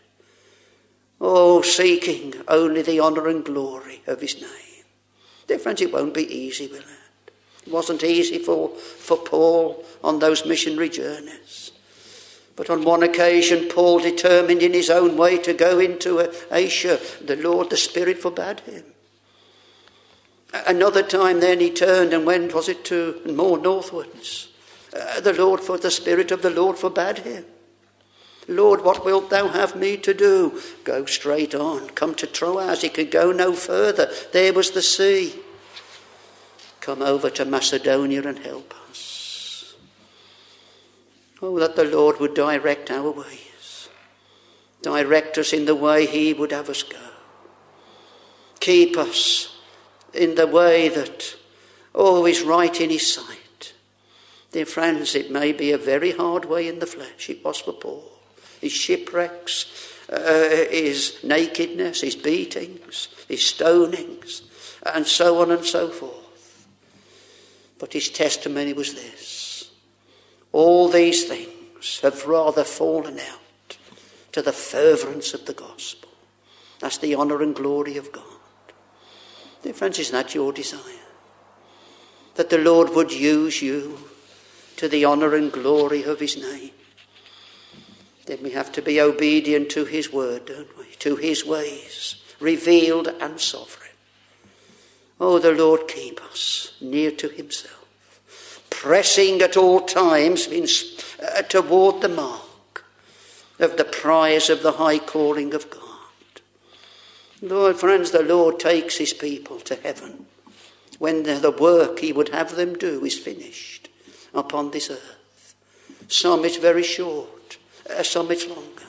Seeking only the honour and glory of his name. Dear friends, it won't be easy, will it? It wasn't easy for Paul on those missionary journeys. But on one occasion, Paul determined in his own way to go into Asia. The Spirit forbade him. Another time then he turned and went, to more northwards. The Spirit of the Lord forbade him. Lord, what wilt thou have me to do? Go straight on. Come to Troas. He could go no further. There was the sea. Come over to Macedonia and help us. Oh, that the Lord would direct our ways. Direct us in the way he would have us go. Keep us in the way that, is right in his sight. Dear friends, it may be a very hard way in the flesh. It was for Paul. His shipwrecks, his nakedness, his beatings, his stonings, and so on and so forth. But his testimony was this: all these things have rather fallen out to the furtherance of the gospel. That's the honour and glory of God. Dear friends, isn't that your desire? That the Lord would use you to the honour and glory of his name. Then we have to be obedient to his word, don't we? To his ways, revealed and sovereign. Oh, the Lord keep us near to himself, pressing at all times toward the mark of the prize of the high calling of God. Lord, friends, the Lord takes his people to heaven when the work he would have them do is finished upon this earth. Some it's very short, some it's longer.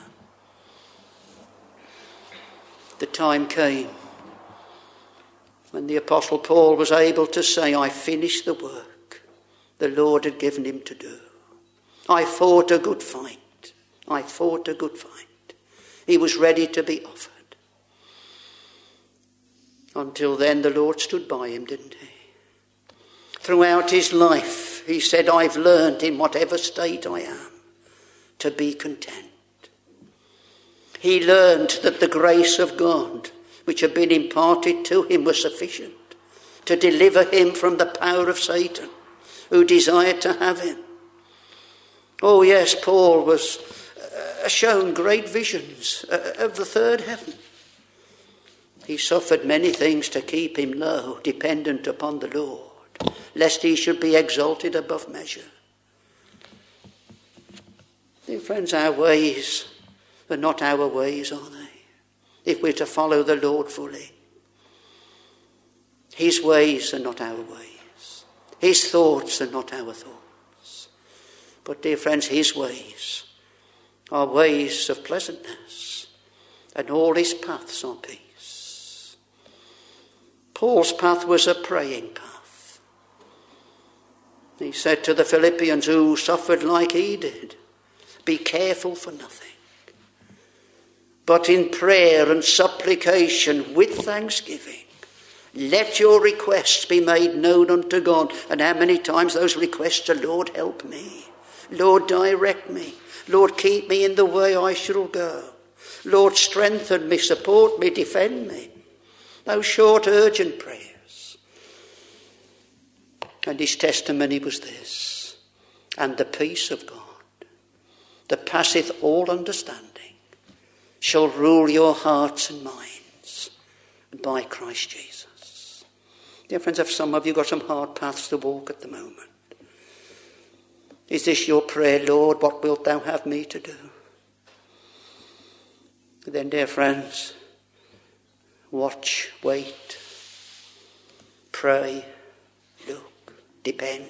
The time came when the Apostle Paul was able to say, I finished the work the Lord had given him to do. I fought a good fight. I fought a good fight. He was ready to be offered. Until then, the Lord stood by him, didn't he? Throughout his life, he said, I've learned in whatever state I am to be content. He learned that the grace of God, which had been imparted to him, was sufficient to deliver him from the power of Satan, who desired to have him. Oh yes, Paul was shown great visions of the third heaven. He suffered many things to keep him low, dependent upon the Lord, lest he should be exalted above measure. Dear friends, our ways are not our ways, are they? If we're to follow the Lord fully. His ways are not our ways. His thoughts are not our thoughts. But, dear friends, his ways are ways of pleasantness, and all his paths are peace. Paul's path was a praying path. He said to the Philippians who suffered like he did, be careful for nothing, but in prayer and supplication with thanksgiving, let your requests be made known unto God. And how many times those requests are, Lord, help me. Lord, direct me. Lord, keep me in the way I shall go. Lord, strengthen me, support me, defend me. Those short, urgent prayers. And his testimony was this: and the peace of God, that passeth all understanding, shall rule your hearts and minds by Christ Jesus. Dear friends, have some of you got some hard paths to walk at the moment? Is this your prayer, Lord, what wilt thou have me to do? Then, dear friends, watch, wait, pray, look, depend.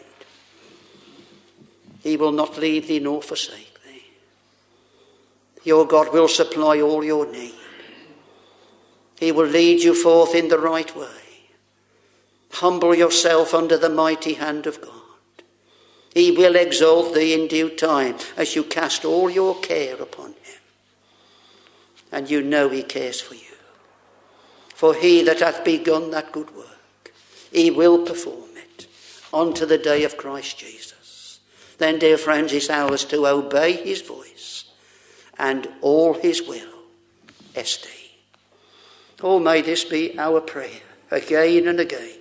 He will not leave thee nor forsake thee. Your God will supply all your need. He will lead you forth in the right way. Humble yourself under the mighty hand of God. He will exalt thee in due time as you cast all your care upon him. And you know he cares for you. For he that hath begun that good work, he will perform it unto the day of Christ Jesus. Then, dear friends, it's ours to obey his voice and all his will. Esteem. Oh, may this be our prayer again and again.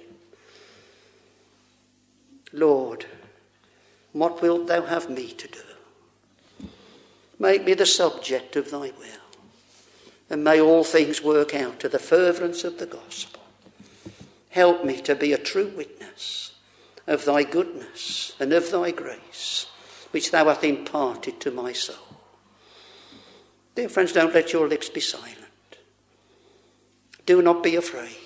Lord, what wilt thou have me to do? Make me the subject of thy will. And may all things work out to the furtherance of the gospel. Help me to be a true witness of thy goodness and of thy grace, which thou hast imparted to my soul. Dear friends, don't let your lips be silent. Do not be afraid.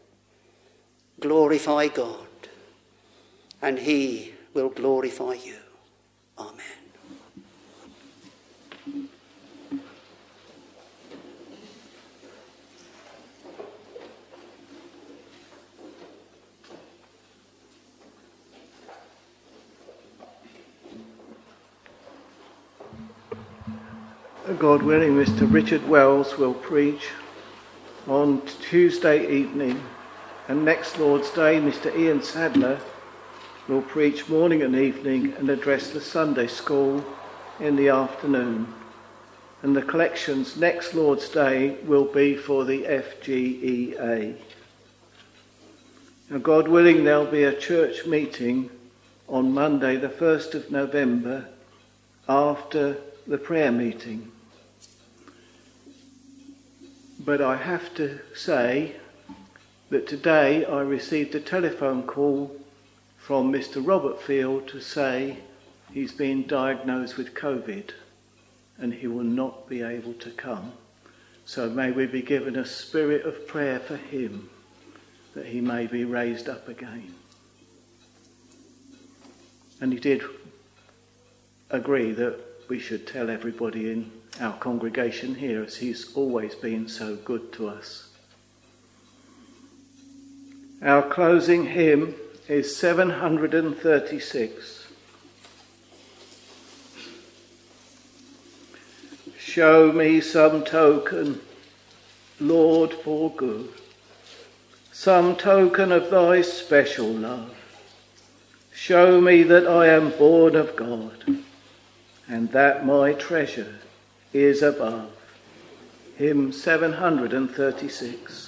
Glorify God, and he will glorify you. Amen. God willing, Mr. Richard Wells will preach on Tuesday evening, and next Lord's Day Mr. Ian Sadler will preach morning and evening and address the Sunday school in the afternoon. And the collections next Lord's Day will be for the FGEA. Now, God willing, there'll be a church meeting on Monday the 1st of November after the prayer meeting. But I have to say that today I received a telephone call from Mr. Robert Field to say he's been diagnosed with COVID and he will not be able to come. So may we be given a spirit of prayer for him, that he may be raised up again. And he did agree that we should tell everybody in our congregation here, as he's always been so good to us. Our closing hymn is 736. Show me some token, Lord, for good, some token of thy special love. Show me that I am born of God, and that my treasure is above. Hymn 736.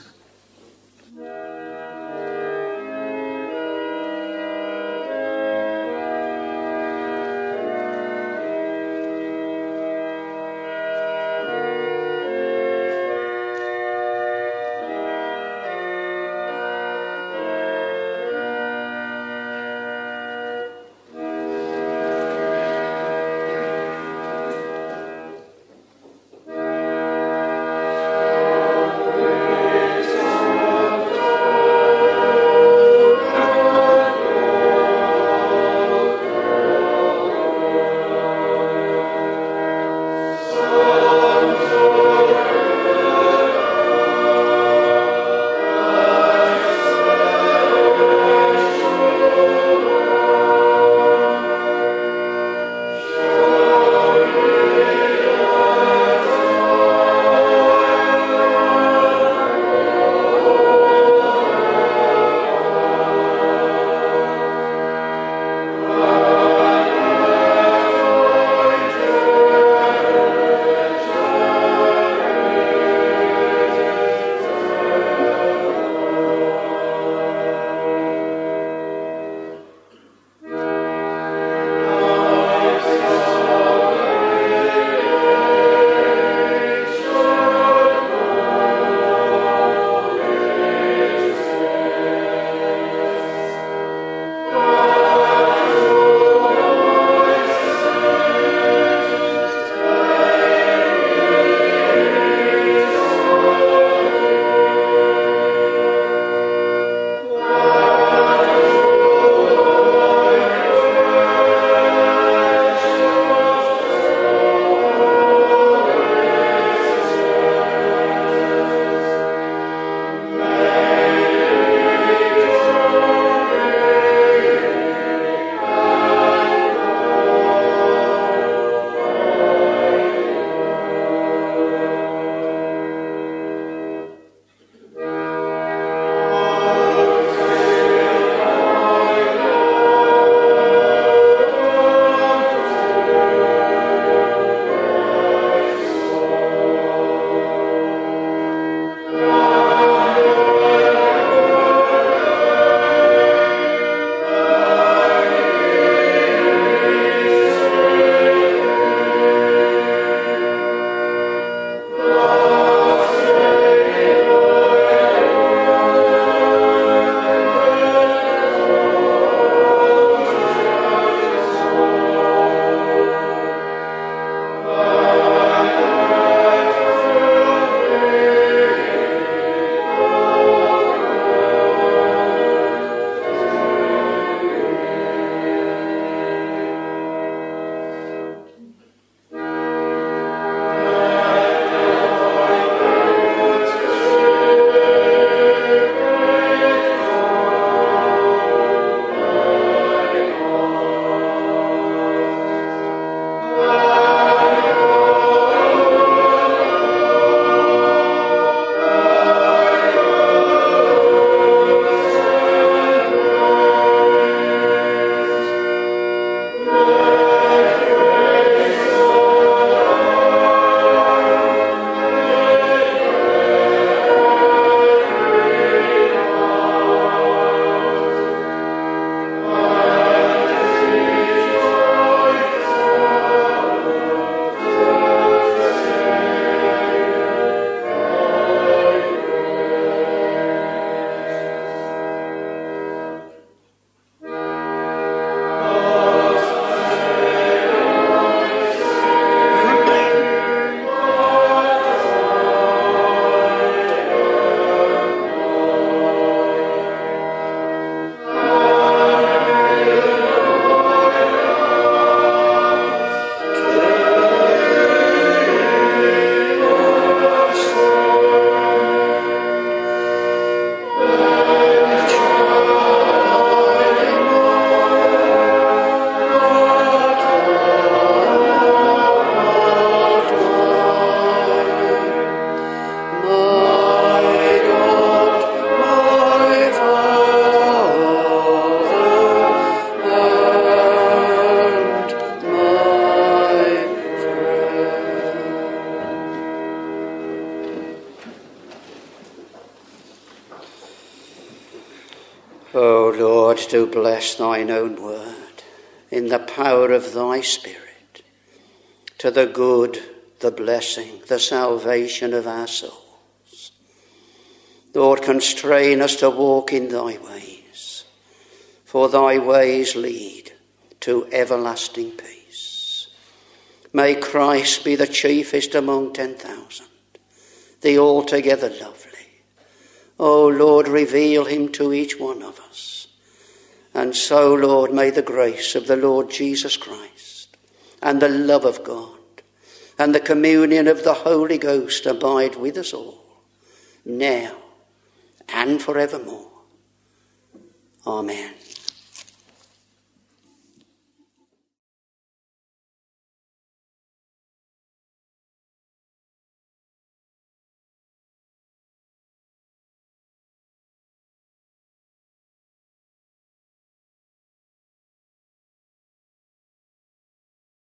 O Lord, do bless thine own word in the power of thy Spirit, to the good, the blessing, the salvation of our souls. Lord, constrain us to walk in thy ways, for thy ways lead to everlasting peace. May Christ be the chiefest among 10,000, the altogether lovely. O Lord, reveal him to each one of us. And so, Lord, may the grace of the Lord Jesus Christ and the love of God and the communion of the Holy Ghost abide with us all, now and forevermore. Amen.